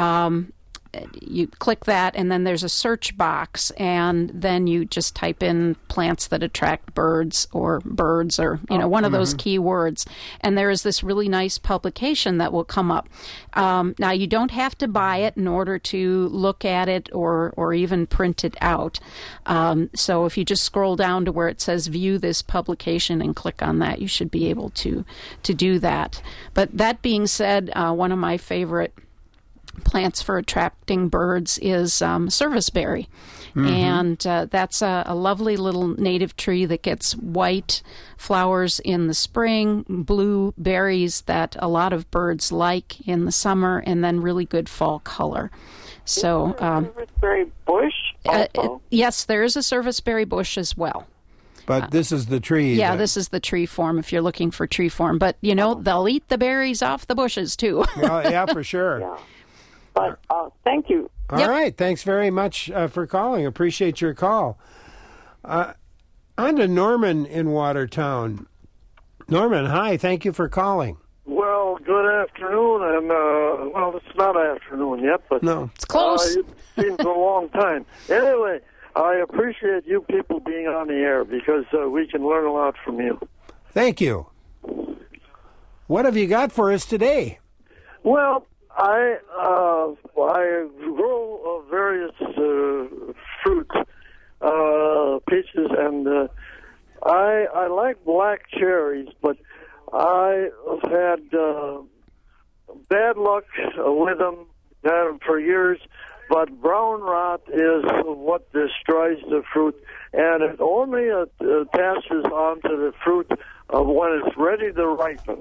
you click that, and then there's a search box, and then you just type in plants that attract birds or one of those keywords, and there is this really nice publication that will come up. Now, you don't have to buy it in order to look at it or even print it out. So if you just scroll down to where it says view this publication and click on that, you should be able to do that. But that being said, one of my favorite plants for attracting birds is serviceberry. And that's a lovely little native tree that gets white flowers in the spring, blue berries that a lot of birds like in the summer, and then really good fall color. So, serviceberry bush also? Yes, there is a serviceberry bush as well. But this is the tree. Yeah, this is the tree form if you're looking for tree form. But, they'll eat the berries off the bushes, too. Well, yeah, for sure. Yeah. But thank you All right. Thanks very much for calling. Appreciate your call. On to Norman in Watertown. Norman, hi. Thank you for calling. Well, good afternoon, and well, it's not afternoon yet, but no, it's close. It seems a long time. Anyway, I appreciate you people being on the air because we can learn a lot from you. Thank you. What have you got for us today? Well, I grow various fruits, peaches, and I like black cherries, but I have had bad luck with them for years. But brown rot is what destroys the fruit, and it only attaches onto the fruit when it's ready to ripen.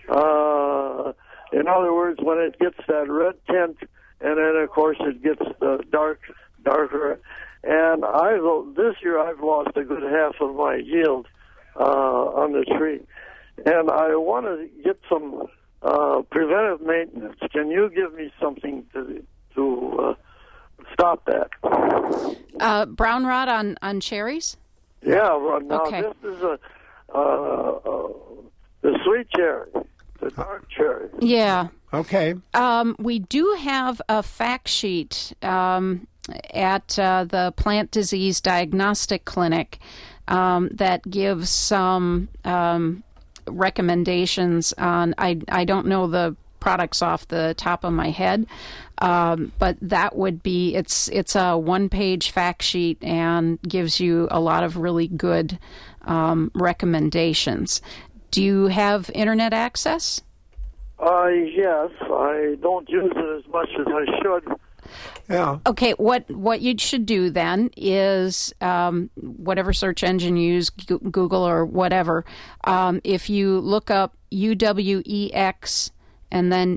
In other words, when it gets that red tint, and then of course it gets darker. And this year I've lost a good half of my yield on the tree, and I want to get some preventive maintenance. Can you give me something to stop that? Brown rot on cherries? Yeah. Well, now okay. This is the sweet cherry. The dark cherry. Yeah. Okay. We do have a fact sheet at the Plant Disease Diagnostic Clinic that gives some recommendations on. I don't know the products off the top of my head, but that would be it's a one-page fact sheet and gives you a lot of really good recommendations. Do you have internet access? Yes, I don't use it as much as I should. Yeah. Okay, what you should do then is whatever search engine you use, Google or whatever, if you look up UWEX and then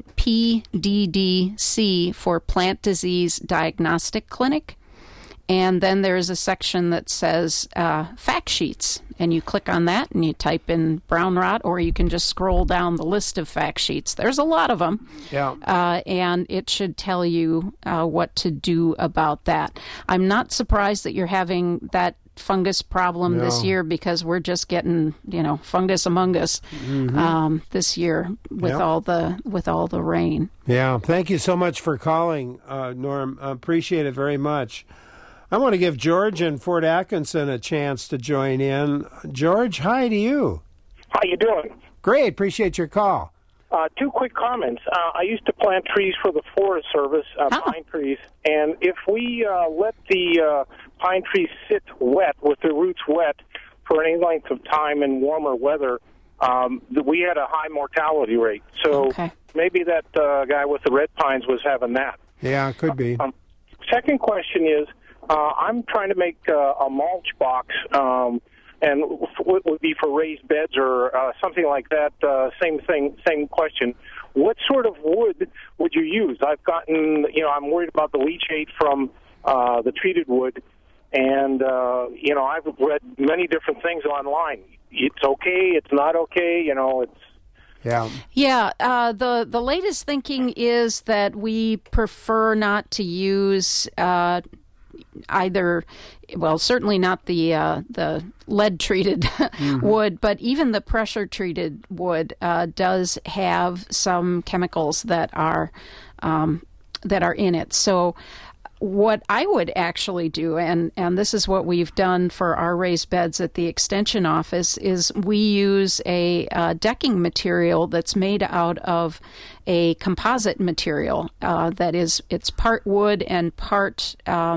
PDDC for Plant Disease Diagnostic Clinic, and then there's a section that says fact sheets, and you click on that and you type in brown rot, or you can just scroll down the list of fact sheets. There's a lot of them. Yeah. And it should tell you what to do about that. I'm not surprised that you're having that fungus problem this year, because we're just getting fungus among us this year with all the rain. Yeah. Thank you so much for calling, Norm. Appreciate it very much. I want to give George and Fort Atkinson a chance to join in. George, hi to you. How you doing? Great. Appreciate your call. Two quick comments. I used to plant trees for the Forest Service, pine trees, and if we let the pine trees sit wet, with their roots wet, for any length of time in warmer weather, we had a high mortality rate. So maybe that guy with the red pines was having that. Yeah, it could be. Second question is, I'm trying to make a mulch box, and it would be for raised beds or something like that. Same thing, same question. What sort of wood would you use? I've gotten, I'm worried about the leachate from the treated wood, and I've read many different things online. It's okay, it's not okay, it's. Yeah. The latest thinking is that we prefer not to use either, certainly not the lead treated wood, but even the pressure treated wood does have some chemicals that are in it. So what I would actually do, and this is what we've done for our raised beds at the Extension office, is we use a decking material that's made out of a composite material that is, it's part wood and part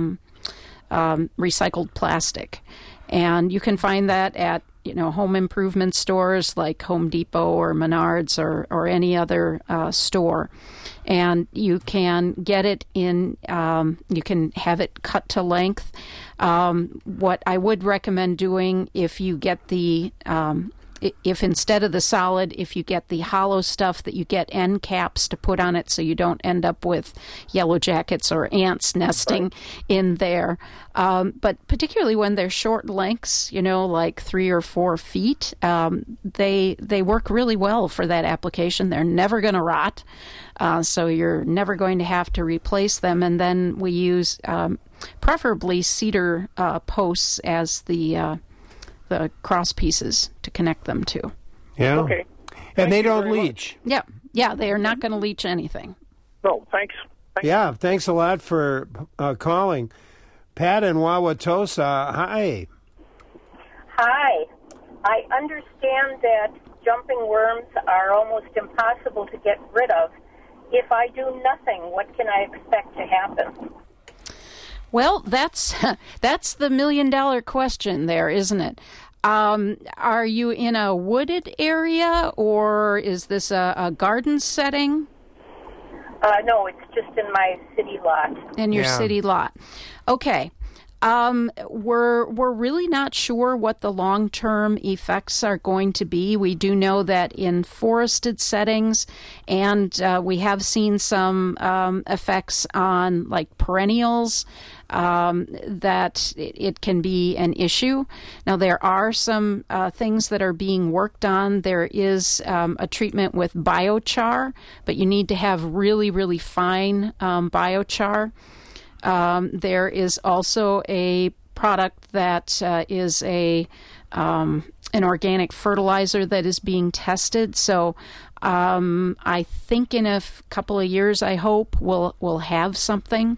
recycled plastic. And you can find that at home improvement stores like Home Depot or Menards or any other store. And you can get it in, you can have it cut to length. What I would recommend doing, if you get the if instead of the solid, if you get the hollow stuff, that you get end caps to put on it so you don't end up with yellow jackets or ants nesting in there. But particularly when they're short lengths, like 3 or 4 feet, they work really well for that application. They're never going to rot, so you're never going to have to replace them. And then we use preferably cedar posts as the cross pieces to connect them to. Yeah. Okay. And they don't leach. Yeah, they are not going to leach anything. No, thanks. Yeah, thanks a lot for calling. Pat in Wauwatosa, hi. Hi. I understand that jumping worms are almost impossible to get rid of. If I do nothing, what can I expect to happen? Well, that's the $1 million question there, isn't it? Are you in a wooded area, or is this a garden setting? No, it's just in my city lot. In your city lot. Okay. We're really not sure what the long-term effects are going to be. We do know that in forested settings, and we have seen some effects on like perennials, that it can be an issue. Now, there are some things that are being worked on. There is a treatment with biochar, but you need to have really, really fine biochar. There is also a product that is an organic fertilizer that is being tested. So I think in a couple of years, I hope we'll have something.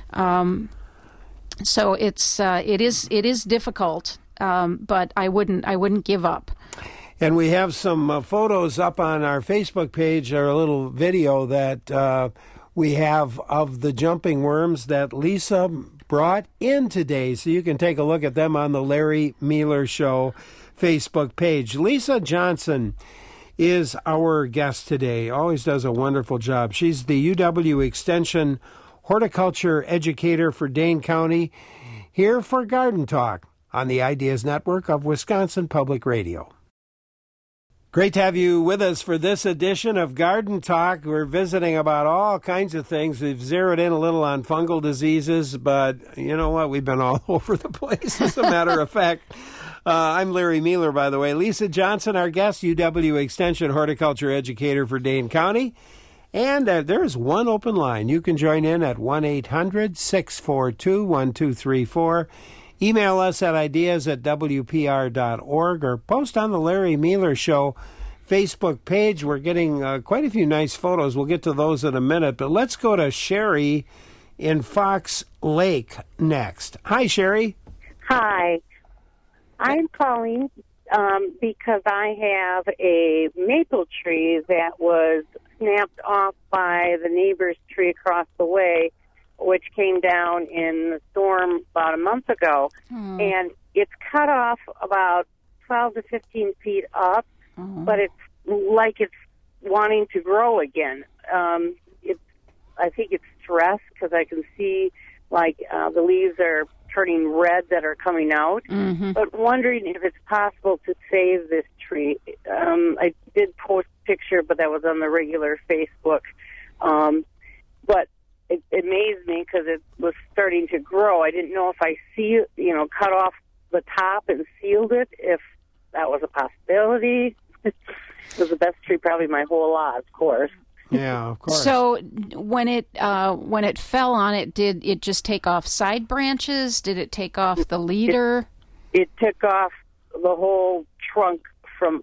So it is difficult, but I wouldn't give up. And we have some photos up on our Facebook page, or a little video that we have of the jumping worms that Lisa brought in today. So you can take a look at them on the Larry Mealer Show Facebook page. Lisa Johnson is our guest today. Always does a wonderful job. She's the UW Extension horticulture educator for Dane County, here for Garden Talk on the Ideas Network of Wisconsin Public Radio. Great to have you with us for this edition of Garden Talk. We're visiting about all kinds of things. We've zeroed in a little on fungal diseases, but you know what? We've been all over the place, as a matter of fact. I'm Larry Mealer, by the way. Lisa Johnson, our guest, UW Extension horticulture educator for Dane County. And there's one open line. You can join in at 1-800-642-1234. Email us at ideas@wpr.org, or post on the Larry Mealer Show Facebook page. We're getting quite a few nice photos. We'll get to those in a minute. But let's go to Sherry in Fox Lake next. Hi, Sherry. Hi. I'm calling because I have a maple tree that was snapped off by the neighbor's tree across the way, which came down in the storm about a month ago. And it's cut off about 12 to 15 feet up, but it's like it's wanting to grow again. I think it's stress, because I can see the leaves are turning red that are coming out, but wondering if it's possible to save this tree. I did post a picture, but that was on the regular Facebook. But it amazed me because it was starting to grow. I didn't know if I cut off the top and sealed it, if that was a possibility. It was the best tree probably my whole lot, of course. Yeah, of course. So when it fell on it, did it just take off side branches? Did it take off the leader? It took off the whole trunk from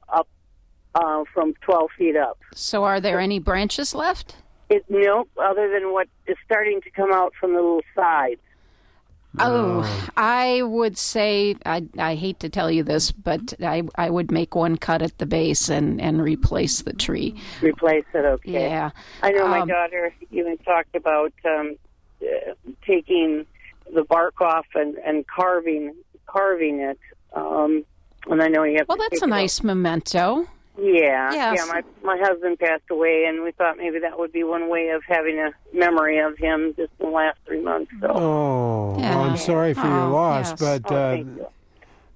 12 feet up. So are there any branches left? Nope, other than what is starting to come out from the little sides. Oh, I would say, I hate to tell you this, but I would make one cut at the base and replace the tree. Replace it, okay. Yeah. I know my daughter even talked about taking the bark off and carving it. And I know you have Well, to that's a nice memento. Yeah, Yes. yeah. My husband passed away, and we thought maybe that would be one way of having a memory of him just in the last 3 months. So. Well, I'm sorry for your loss, yes. but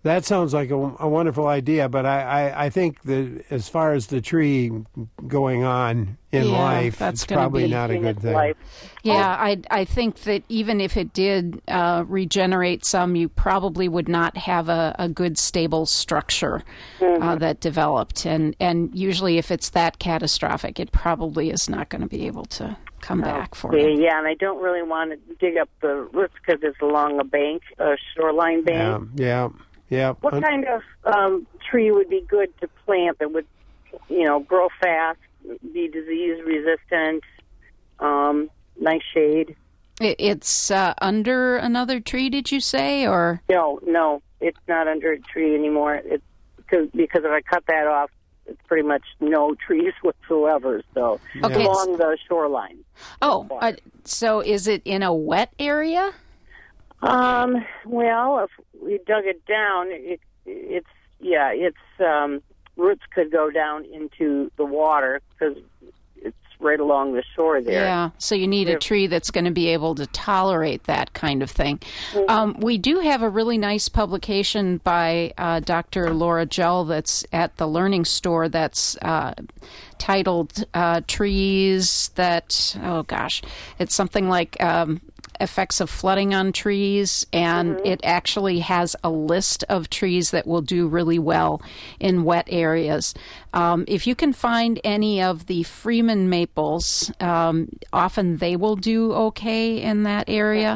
That sounds like a wonderful idea, but I think that as far as the tree going on in life, that's it's probably not a good thing. Yeah, I think that even if it did regenerate some, you probably would not have a good stable structure that developed. And usually if it's that catastrophic, it probably is not going to be able to come back for you. Yeah, and I don't really want to dig up the roots because it's along a bank, a shoreline bank. Yeah. What kind of tree would be good to plant that would, grow fast, be disease resistant, nice shade? It's under another tree, did you say, or? No, it's not under a tree anymore. It's because if I cut that off, it's pretty much no trees whatsoever. So Okay. along the shoreline. Oh, so is it in a wet area? Well, if we dug it down, its roots could go down into the water because it's right along the shore there. Yeah, so you need a tree that's going to be able to tolerate that kind of thing. We do have a really nice publication by Dr. Laura Gell that's at the Learning Store that's titled Trees That, it's something like Effects of Flooding on Trees, and it actually has a list of trees that will do really well in wet areas. If you can find any of the Freeman maples, often they will do okay in that area.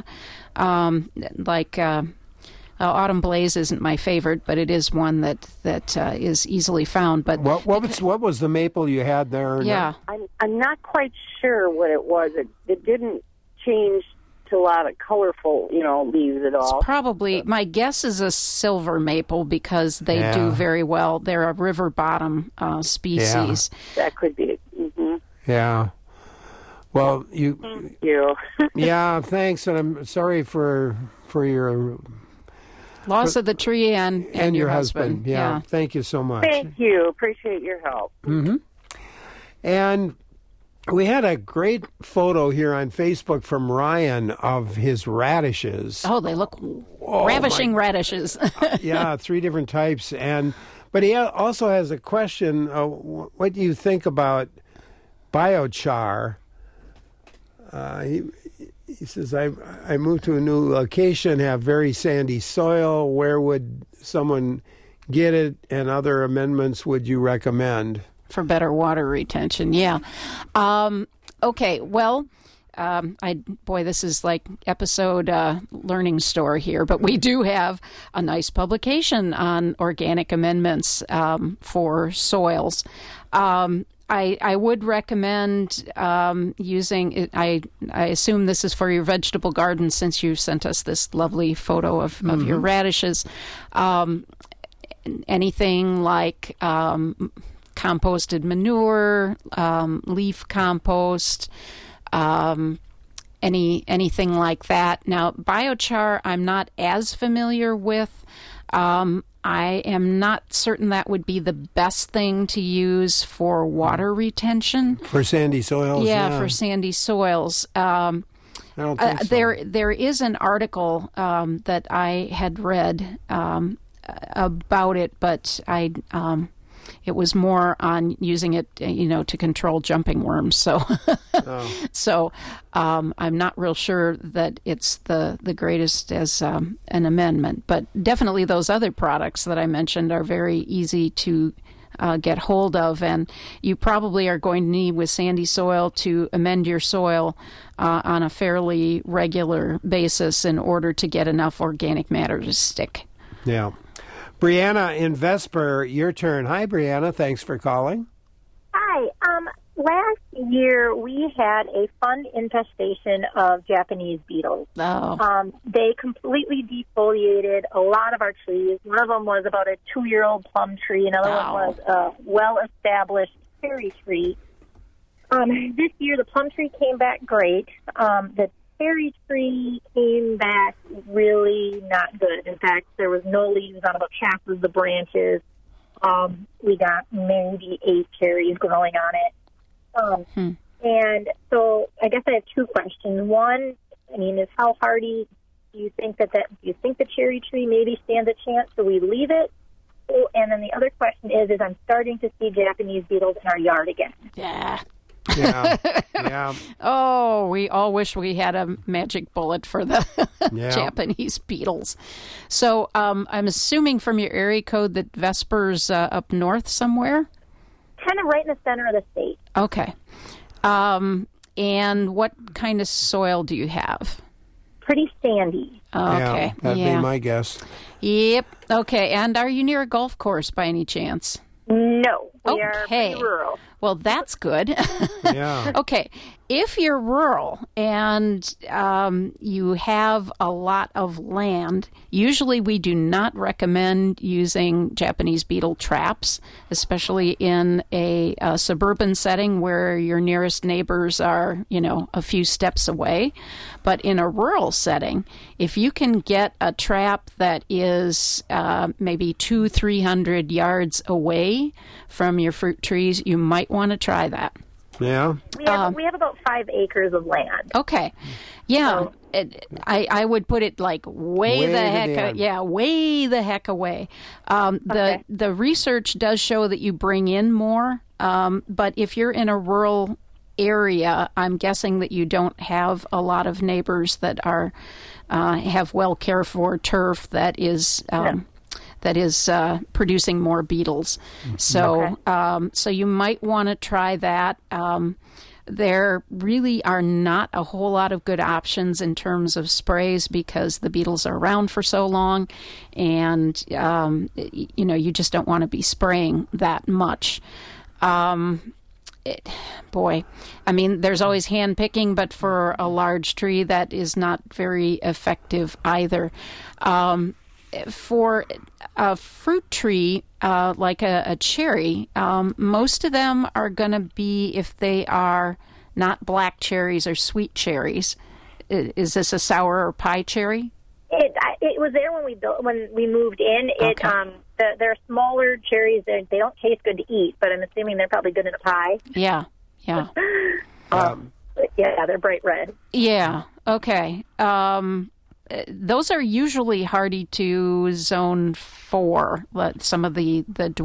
Autumn Blaze isn't my favorite, but it is one that is easily found. But what was the maple you had there? Yeah, I'm not quite sure what it was. It didn't change to a lot of colorful, leaves at all. It's probably, my guess is a silver maple because they do very well. They're a river bottom species. Yeah. That could be. Yeah. Well, Thank you. Yeah, thanks, and I'm sorry for your loss of the tree and your husband. Yeah, thank you so much. Thank you. Appreciate your help. And we had a great photo here on Facebook from Ryan of his radishes. Oh, they look ravishing radishes. Yeah, 3 different types. But he also has a question. What do you think about biochar? He says, I moved to a new location, have very sandy soil. Where would someone get it, and other amendments would you recommend? For better water retention, yeah. Okay, well, this is like episode Learning Store here, but we do have a nice publication on organic amendments for soils. I would recommend using it. I assume this is for your vegetable garden since you sent us this lovely photo of your radishes. Anything like composted manure, leaf compost, anything like that. Now, biochar I'm not as familiar with. I am not certain that would be the best thing to use for water retention. For sandy soils? Yeah, for sandy soils. I don't think so. There is an article that I had read about it, but it was more on using it, to control jumping worms. So, I'm not real sure that it's the greatest as an amendment. But definitely those other products that I mentioned are very easy to get hold of, and you probably are going to need with sandy soil to amend your soil on a fairly regular basis in order to get enough organic matter to stick. Yeah. Brianna in Vesper, your turn. Hi, Brianna. Thanks for calling. Hi. Last year, we had a fun infestation of Japanese beetles. Oh. They completely defoliated a lot of our trees. One of them was about a 2-year-old plum tree. Another one was a well-established cherry tree. This year, the plum tree came back great. The cherry tree came back really not good. In fact, there was no leaves on about half of the branches. We got maybe 8 cherries growing on it. And so I guess I have 2 questions. One, is how hardy Do you think do you think the cherry tree maybe stands a chance? So we leave it. Oh, and then the other question is I'm starting to see Japanese beetles in our yard again. Yeah. Yeah. Oh, we all wish we had a magic bullet for the Japanese beetles. So I'm assuming from your area code that Vesper's up north somewhere? Kind of right in the center of the state. Okay. And what kind of soil do you have? Pretty sandy. Okay. Yeah, that'd be my guess. Yep. Okay. And are you near a golf course by any chance? No. We are pretty rural. Well, that's good. Yeah. Okay. If you're rural and you have a lot of land, usually we do not recommend using Japanese beetle traps, especially in a suburban setting where your nearest neighbors are, a few steps away. But in a rural setting, if you can get a trap that is maybe 200-300 yards away from your fruit trees, you might want to try that. Yeah. We have about 5 acres of land. Okay. Yeah. So, I would put it like way the heck away. The research does show that you bring in more, but if you're in a rural area, I'm guessing that you don't have a lot of neighbors that are have well cared for turf that is producing more beetles. So so you might want to try that. There really are not a whole lot of good options in terms of sprays because the beetles are around for so long, and you just don't want to be spraying that much. There's always hand picking, but for a large tree, that is not very effective either. For a fruit tree like a cherry, most of them are going to be, if they are not black cherries or sweet cherries. Is this a sour or pie cherry? It was there when we moved in. They're smaller cherries. They don't taste good to eat, but I'm assuming they're probably good in a pie. Yeah. They're bright red. Yeah. Okay. Those are usually hardy to zone 4. Some of the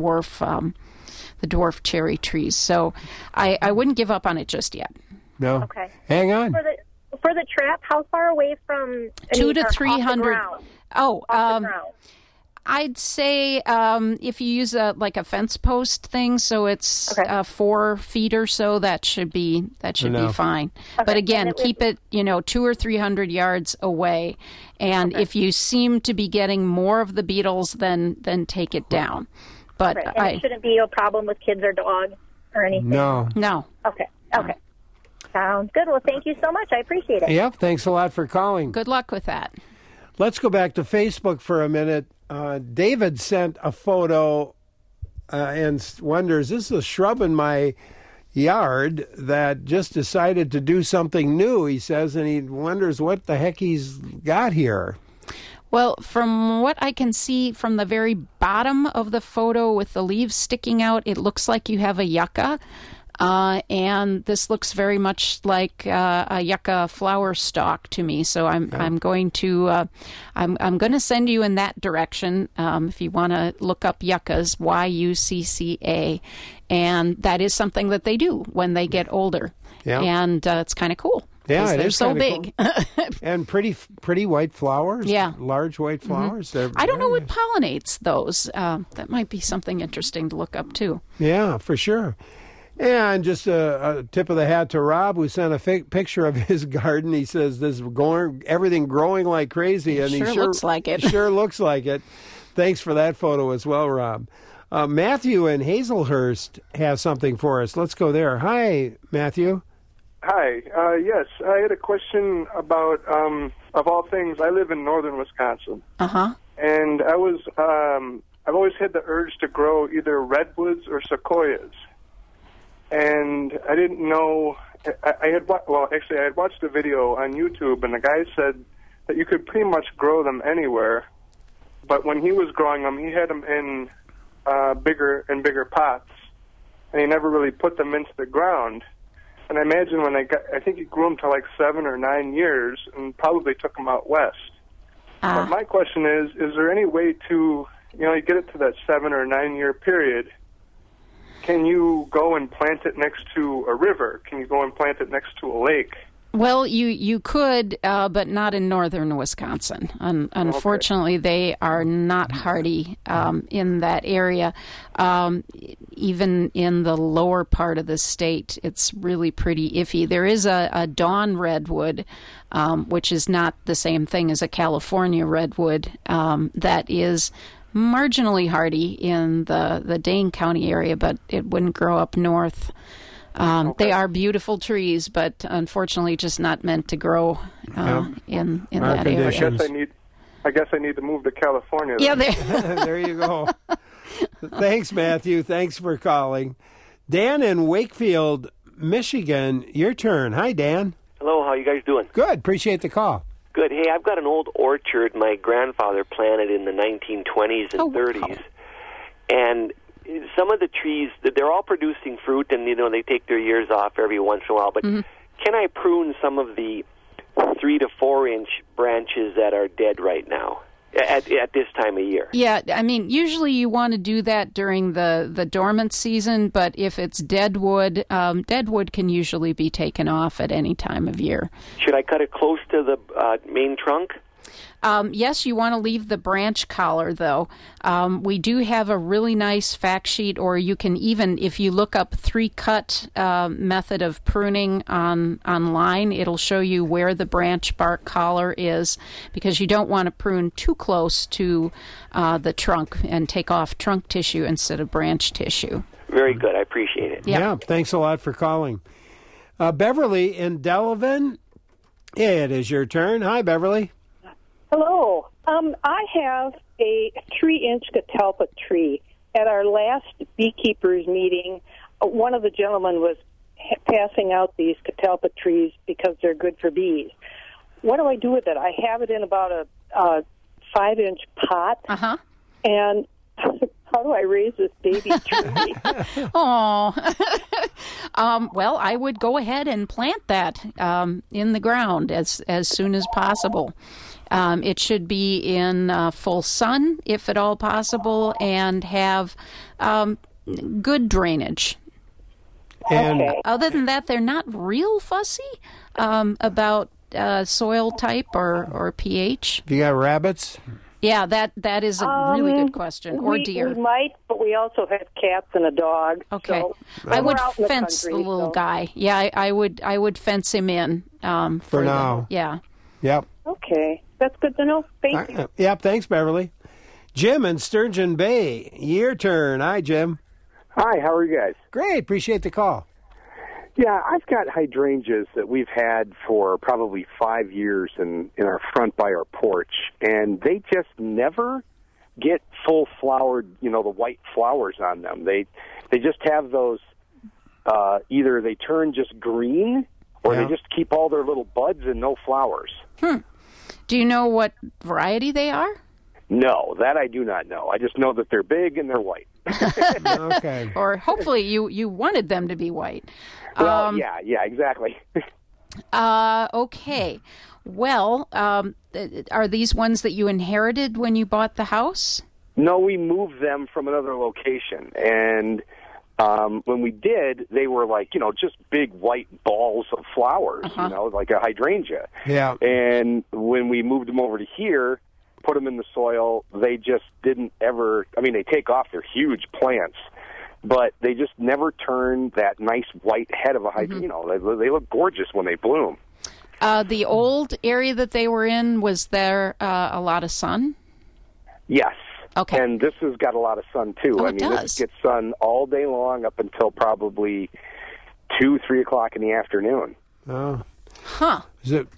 dwarf cherry trees. So I wouldn't give up on it just yet. No. Okay. Hang on. For the trap, how far away from 200 to 300? Off the ground? I'd say if you use a fence post thing, so it's 4 feet or so, that should be fine. Okay. But again, keep it 200 or 300 yards away, and if you seem to be getting more of the beetles, then take it down. But and it shouldn't be a problem with kids or dogs or anything. No. Okay. Sounds good. Well, thank you so much. I appreciate it. Yep. Thanks a lot for calling. Good luck with that. Let's go back to Facebook for a minute. David sent a photo and wonders, this is a shrub in my yard that just decided to do something new, he says, and he wonders what the heck he's got here. Well, from what I can see from the very bottom of the photo with the leaves sticking out, it looks like you have a yucca. And this looks very much like a yucca flower stalk to me. So I'm going to send you in that direction if you want to look up yuccas, YUCCA, and that is something that they do when they get older. Yeah. And it's kind of cool. Yeah, they're so big. Cool. And pretty white flowers. Yeah. Large white flowers. Mm-hmm. I don't know what pollinates those. That might be something interesting to look up too. Yeah, for sure. And just a tip of the hat to Rob, who sent a picture of his garden. He says everything growing like crazy, and he sure looks like it. Sure looks like it. Thanks for that photo as well, Rob. Matthew in Hazelhurst has something for us. Let's go there. Hi, Matthew. Hi. Yes, I had a question about, of all things, I live in northern Wisconsin. Uh-huh. And I've always had the urge to grow either redwoods or sequoias. And I didn't know, I had watched a video on YouTube, and the guy said that you could pretty much grow them anywhere. But when he was growing them, he had them in bigger and bigger pots, and he never really put them into the ground. And I imagine I think he grew them to like 7 or 9 years, and probably took them out west. But my question is there any way to, you get it to that 7 or 9 year period, can you go and plant it next to a river? Can you go and plant it next to a lake? Well, you could, but not in northern Wisconsin. Unfortunately, they are not hardy in that area. Even in the lower part of the state, it's really pretty iffy. There is a dawn redwood, which is not the same thing as a California redwood, that is marginally hardy in the Dane County area, but it wouldn't grow up north. They are beautiful trees, but unfortunately just not meant to grow in that area. I guess I need to move to California. Yeah, there you go. Thanks, Matthew. Thanks for calling. Dan in Wakefield, Michigan, your turn. Hi, Dan. Hello, how you guys doing? Good. Appreciate the call. Good. Hey, I've got an old orchard my grandfather planted in the 1920s and 30s. Wow. And some of the trees, they're all producing fruit, and, they take their years off every once in a while. But can I prune some of the 3 to 4 inch branches that are dead right now at this time of year? Yeah, I mean, usually you want to do that during the dormant season, but if it's dead wood can usually be taken off at any time of year. Should I cut it close to the main trunk? Yes, you want to leave the branch collar, though. We do have a really nice fact sheet, or you can even, if you look up 3-cut method of pruning online, it'll show you where the branch bark collar is, because you don't want to prune too close to the trunk and take off trunk tissue instead of branch tissue. Very good. I appreciate it. Yeah, thanks a lot for calling. Beverly in Delavan, it is your turn. Hi, Beverly. Hello. I have a 3-inch catalpa tree. At our last beekeepers meeting, one of the gentlemen was passing out these catalpa trees because they're good for bees. What do I do with it? I have it in about a 5-inch pot. Uh-huh. And how do I raise this baby tree? Oh, well, I would go ahead and plant that in the ground as soon as possible. It should be in full sun, if at all possible, and have good drainage. And other than that, they're not real fussy about soil type or pH. Have you got rabbits? Yeah, that is a really good question. Or deer. We might, but we also have cats and a dog. Okay, so I would we're fence the little guy. Yeah, I would fence him in for now. Yeah. Yep. Okay, that's good to know. Thank you. Yep. Thanks, Beverly. Jim in Sturgeon Bay, your turn. Hi, Jim. Hi. How are you guys? Great. Appreciate the call. Yeah, I've got hydrangeas that we've had for probably 5 years in our front by our porch, and they just never get full flowered, the white flowers on them. They just have those, either they turn just green or they just keep all their little buds and no flowers. Do you know what variety they are? No, that I do not know. I just know that they're big and they're white. Okay. Or hopefully you wanted them to be white. Well, yeah, exactly. Okay. Well, are these ones that you inherited when you bought the house? No, we moved them from another location. And when we did, they were like, just big white balls of flowers, like a hydrangea. Yeah. And when we moved them over to here, put them in the soil, they just didn't ever, they take off, they're huge plants, but they just never turn that nice white head of a hydrangea. They look gorgeous when they bloom. The old area that they were in, was there a lot of sun? Yes. Okay. And this has got a lot of sun, too. Oh, it does. This gets sun all day long up until probably 2-3 o'clock in the afternoon. Oh. Huh. Is it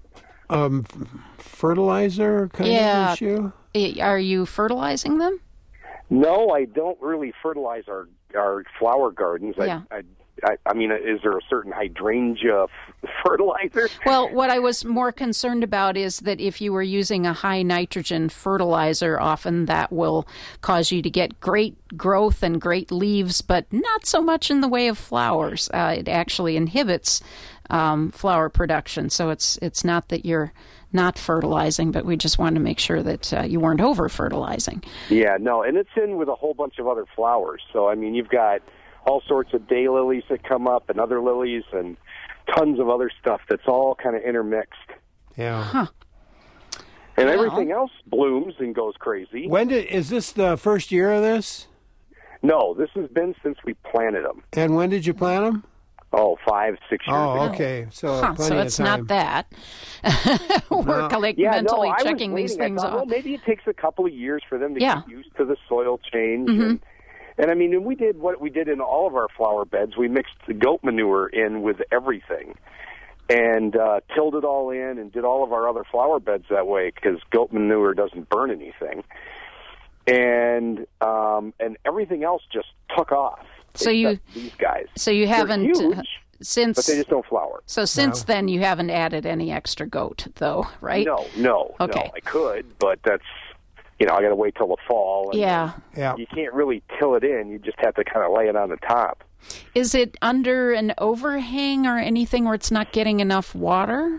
fertilizer kind of issue? Are you fertilizing them? No, I don't really fertilize our flower gardens. Yeah. I I mean, is there a certain hydrangea fertilizer? Well, what I was more concerned about is that if you were using a high nitrogen fertilizer, often that will cause you to get great growth and great leaves, but not so much in the way of flowers. It actually inhibits flower production. So it's not that you're not fertilizing, but we just wanted to make sure that you weren't over-fertilizing. Yeah, no, and it's in with a whole bunch of other flowers. So, I mean, you've got all sorts of daylilies that come up and other lilies and tons of other stuff that's all kind of intermixed. Yeah. Huh. And everything else blooms and goes crazy. Is this the first year of this? No, this has been since we planted them. And when did you plant them? Oh, 5, 6 years ago. Oh, okay. So plenty it's of time. not that. We're mentally checking these things off. Well, maybe it takes a couple of years for them to get used to the soil change. Mm-hmm. And I mean, we did what we did in all of our flower beds. We mixed the goat manure in with everything and tilled it all in and did all of our other flower beds that way because goat manure doesn't burn anything. And everything else just took off. So these guys. So you haven't huge, since, but they just don't flower. So since then, you haven't added any extra goat, though, right? No. Okay. No, I could, but that's I got to wait till the fall. And yeah. You can't really till it in. You just have to kind of lay it on the top. Is it under an overhang or anything where it's not getting enough water?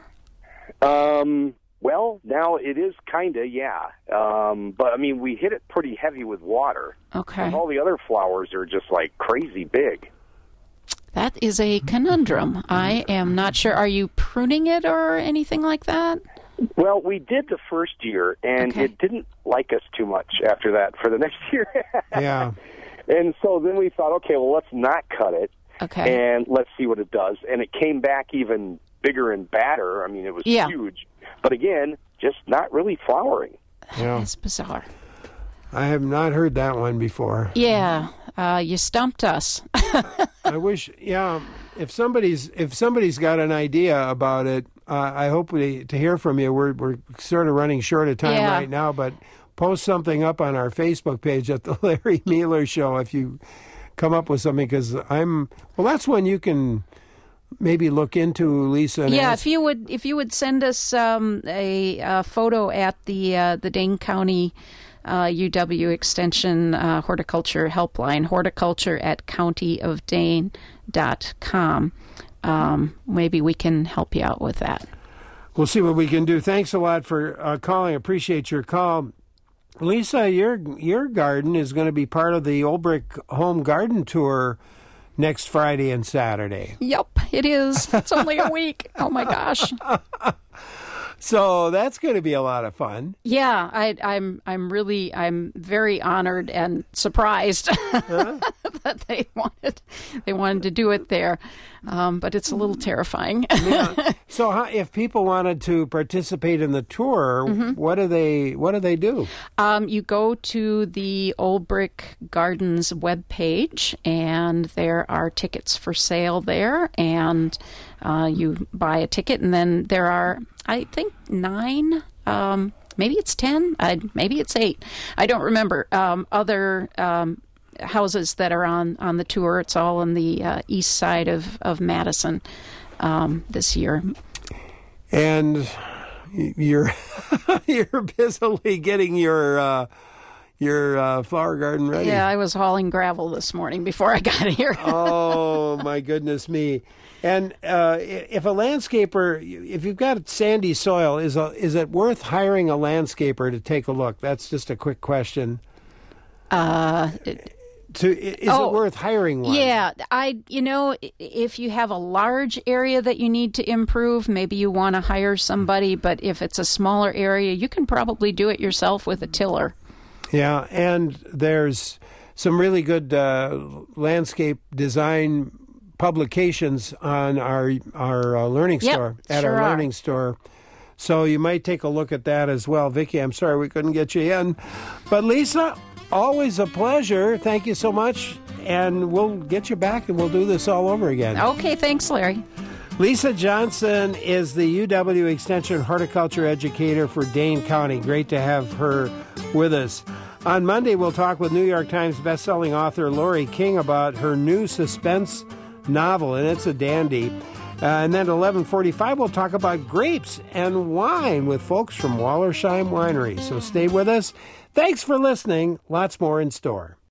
Well, now it is kind of, yeah. But, I mean, we hit it pretty heavy with water. Okay. And all the other flowers are just, like, crazy big. That is a conundrum. I am not sure. Are you pruning it or anything like that? Well, we did the first year, and it didn't like us too much after that for the next year. Yeah. And so then we thought, okay, well, let's not cut it. Okay. And let's see what it does. And it came back even bigger and badder. I mean, it was huge. But again, just not really flowering. That's bizarre. I have not heard that one before. Yeah, you stumped us. I wish, if somebody's got an idea about it, I hope to hear from you. We're sort of running short of time right now, but post something up on our Facebook page at the Larry Mealer Show if you come up with something, because that's one you can maybe look into, Lisa. And if you would send us a photo at the Dane County UW Extension Horticulture Helpline, horticulture@countyofdane.com. Maybe we can help you out with that. We'll see what we can do. Thanks a lot for calling. Appreciate your call. Lisa, your garden is going to be part of the Old Brick Home Garden Tour next Friday and Saturday. Yep, it is. It's only a week. Oh, my gosh. So that's going to be a lot of fun. Yeah, I'm very honored and surprised that they wanted to do it there, but it's a little terrifying. Yeah. So if people wanted to participate in the tour, what do they do? You go to the Old Brick Gardens webpage, and there are tickets for sale there, and you buy a ticket, and then there are, I think, 9, maybe it's 10, maybe it's 8. I don't remember. Other houses that are on the tour. It's all on the east side of Madison this year. And you're busily getting your flower garden ready. Yeah, I was hauling gravel this morning before I got here. Oh, my goodness me. And if a landscaper, if you've got sandy soil, is it worth hiring a landscaper to take a look? That's just a quick question. Is it worth hiring one? Yeah, if you have a large area that you need to improve, maybe you want to hire somebody. But if it's a smaller area, you can probably do it yourself with a tiller. Yeah, and there's some really good landscape design publications on our learning store, our learning store. So you might take a look at that as well. Vicki, I'm sorry we couldn't get you in. But Lisa, always a pleasure. Thank you so much. And we'll get you back and we'll do this all over again. Okay, thanks, Larry. Lisa Johnson is the UW Extension horticulture educator for Dane County. Great to have her with us. On Monday, we'll talk with New York Times bestselling author Lori King about her new suspense novel, and it's a dandy. And then at 11:45, we'll talk about grapes and wine with folks from Wallersheim Winery. So stay with us. Thanks for listening. Lots more in store.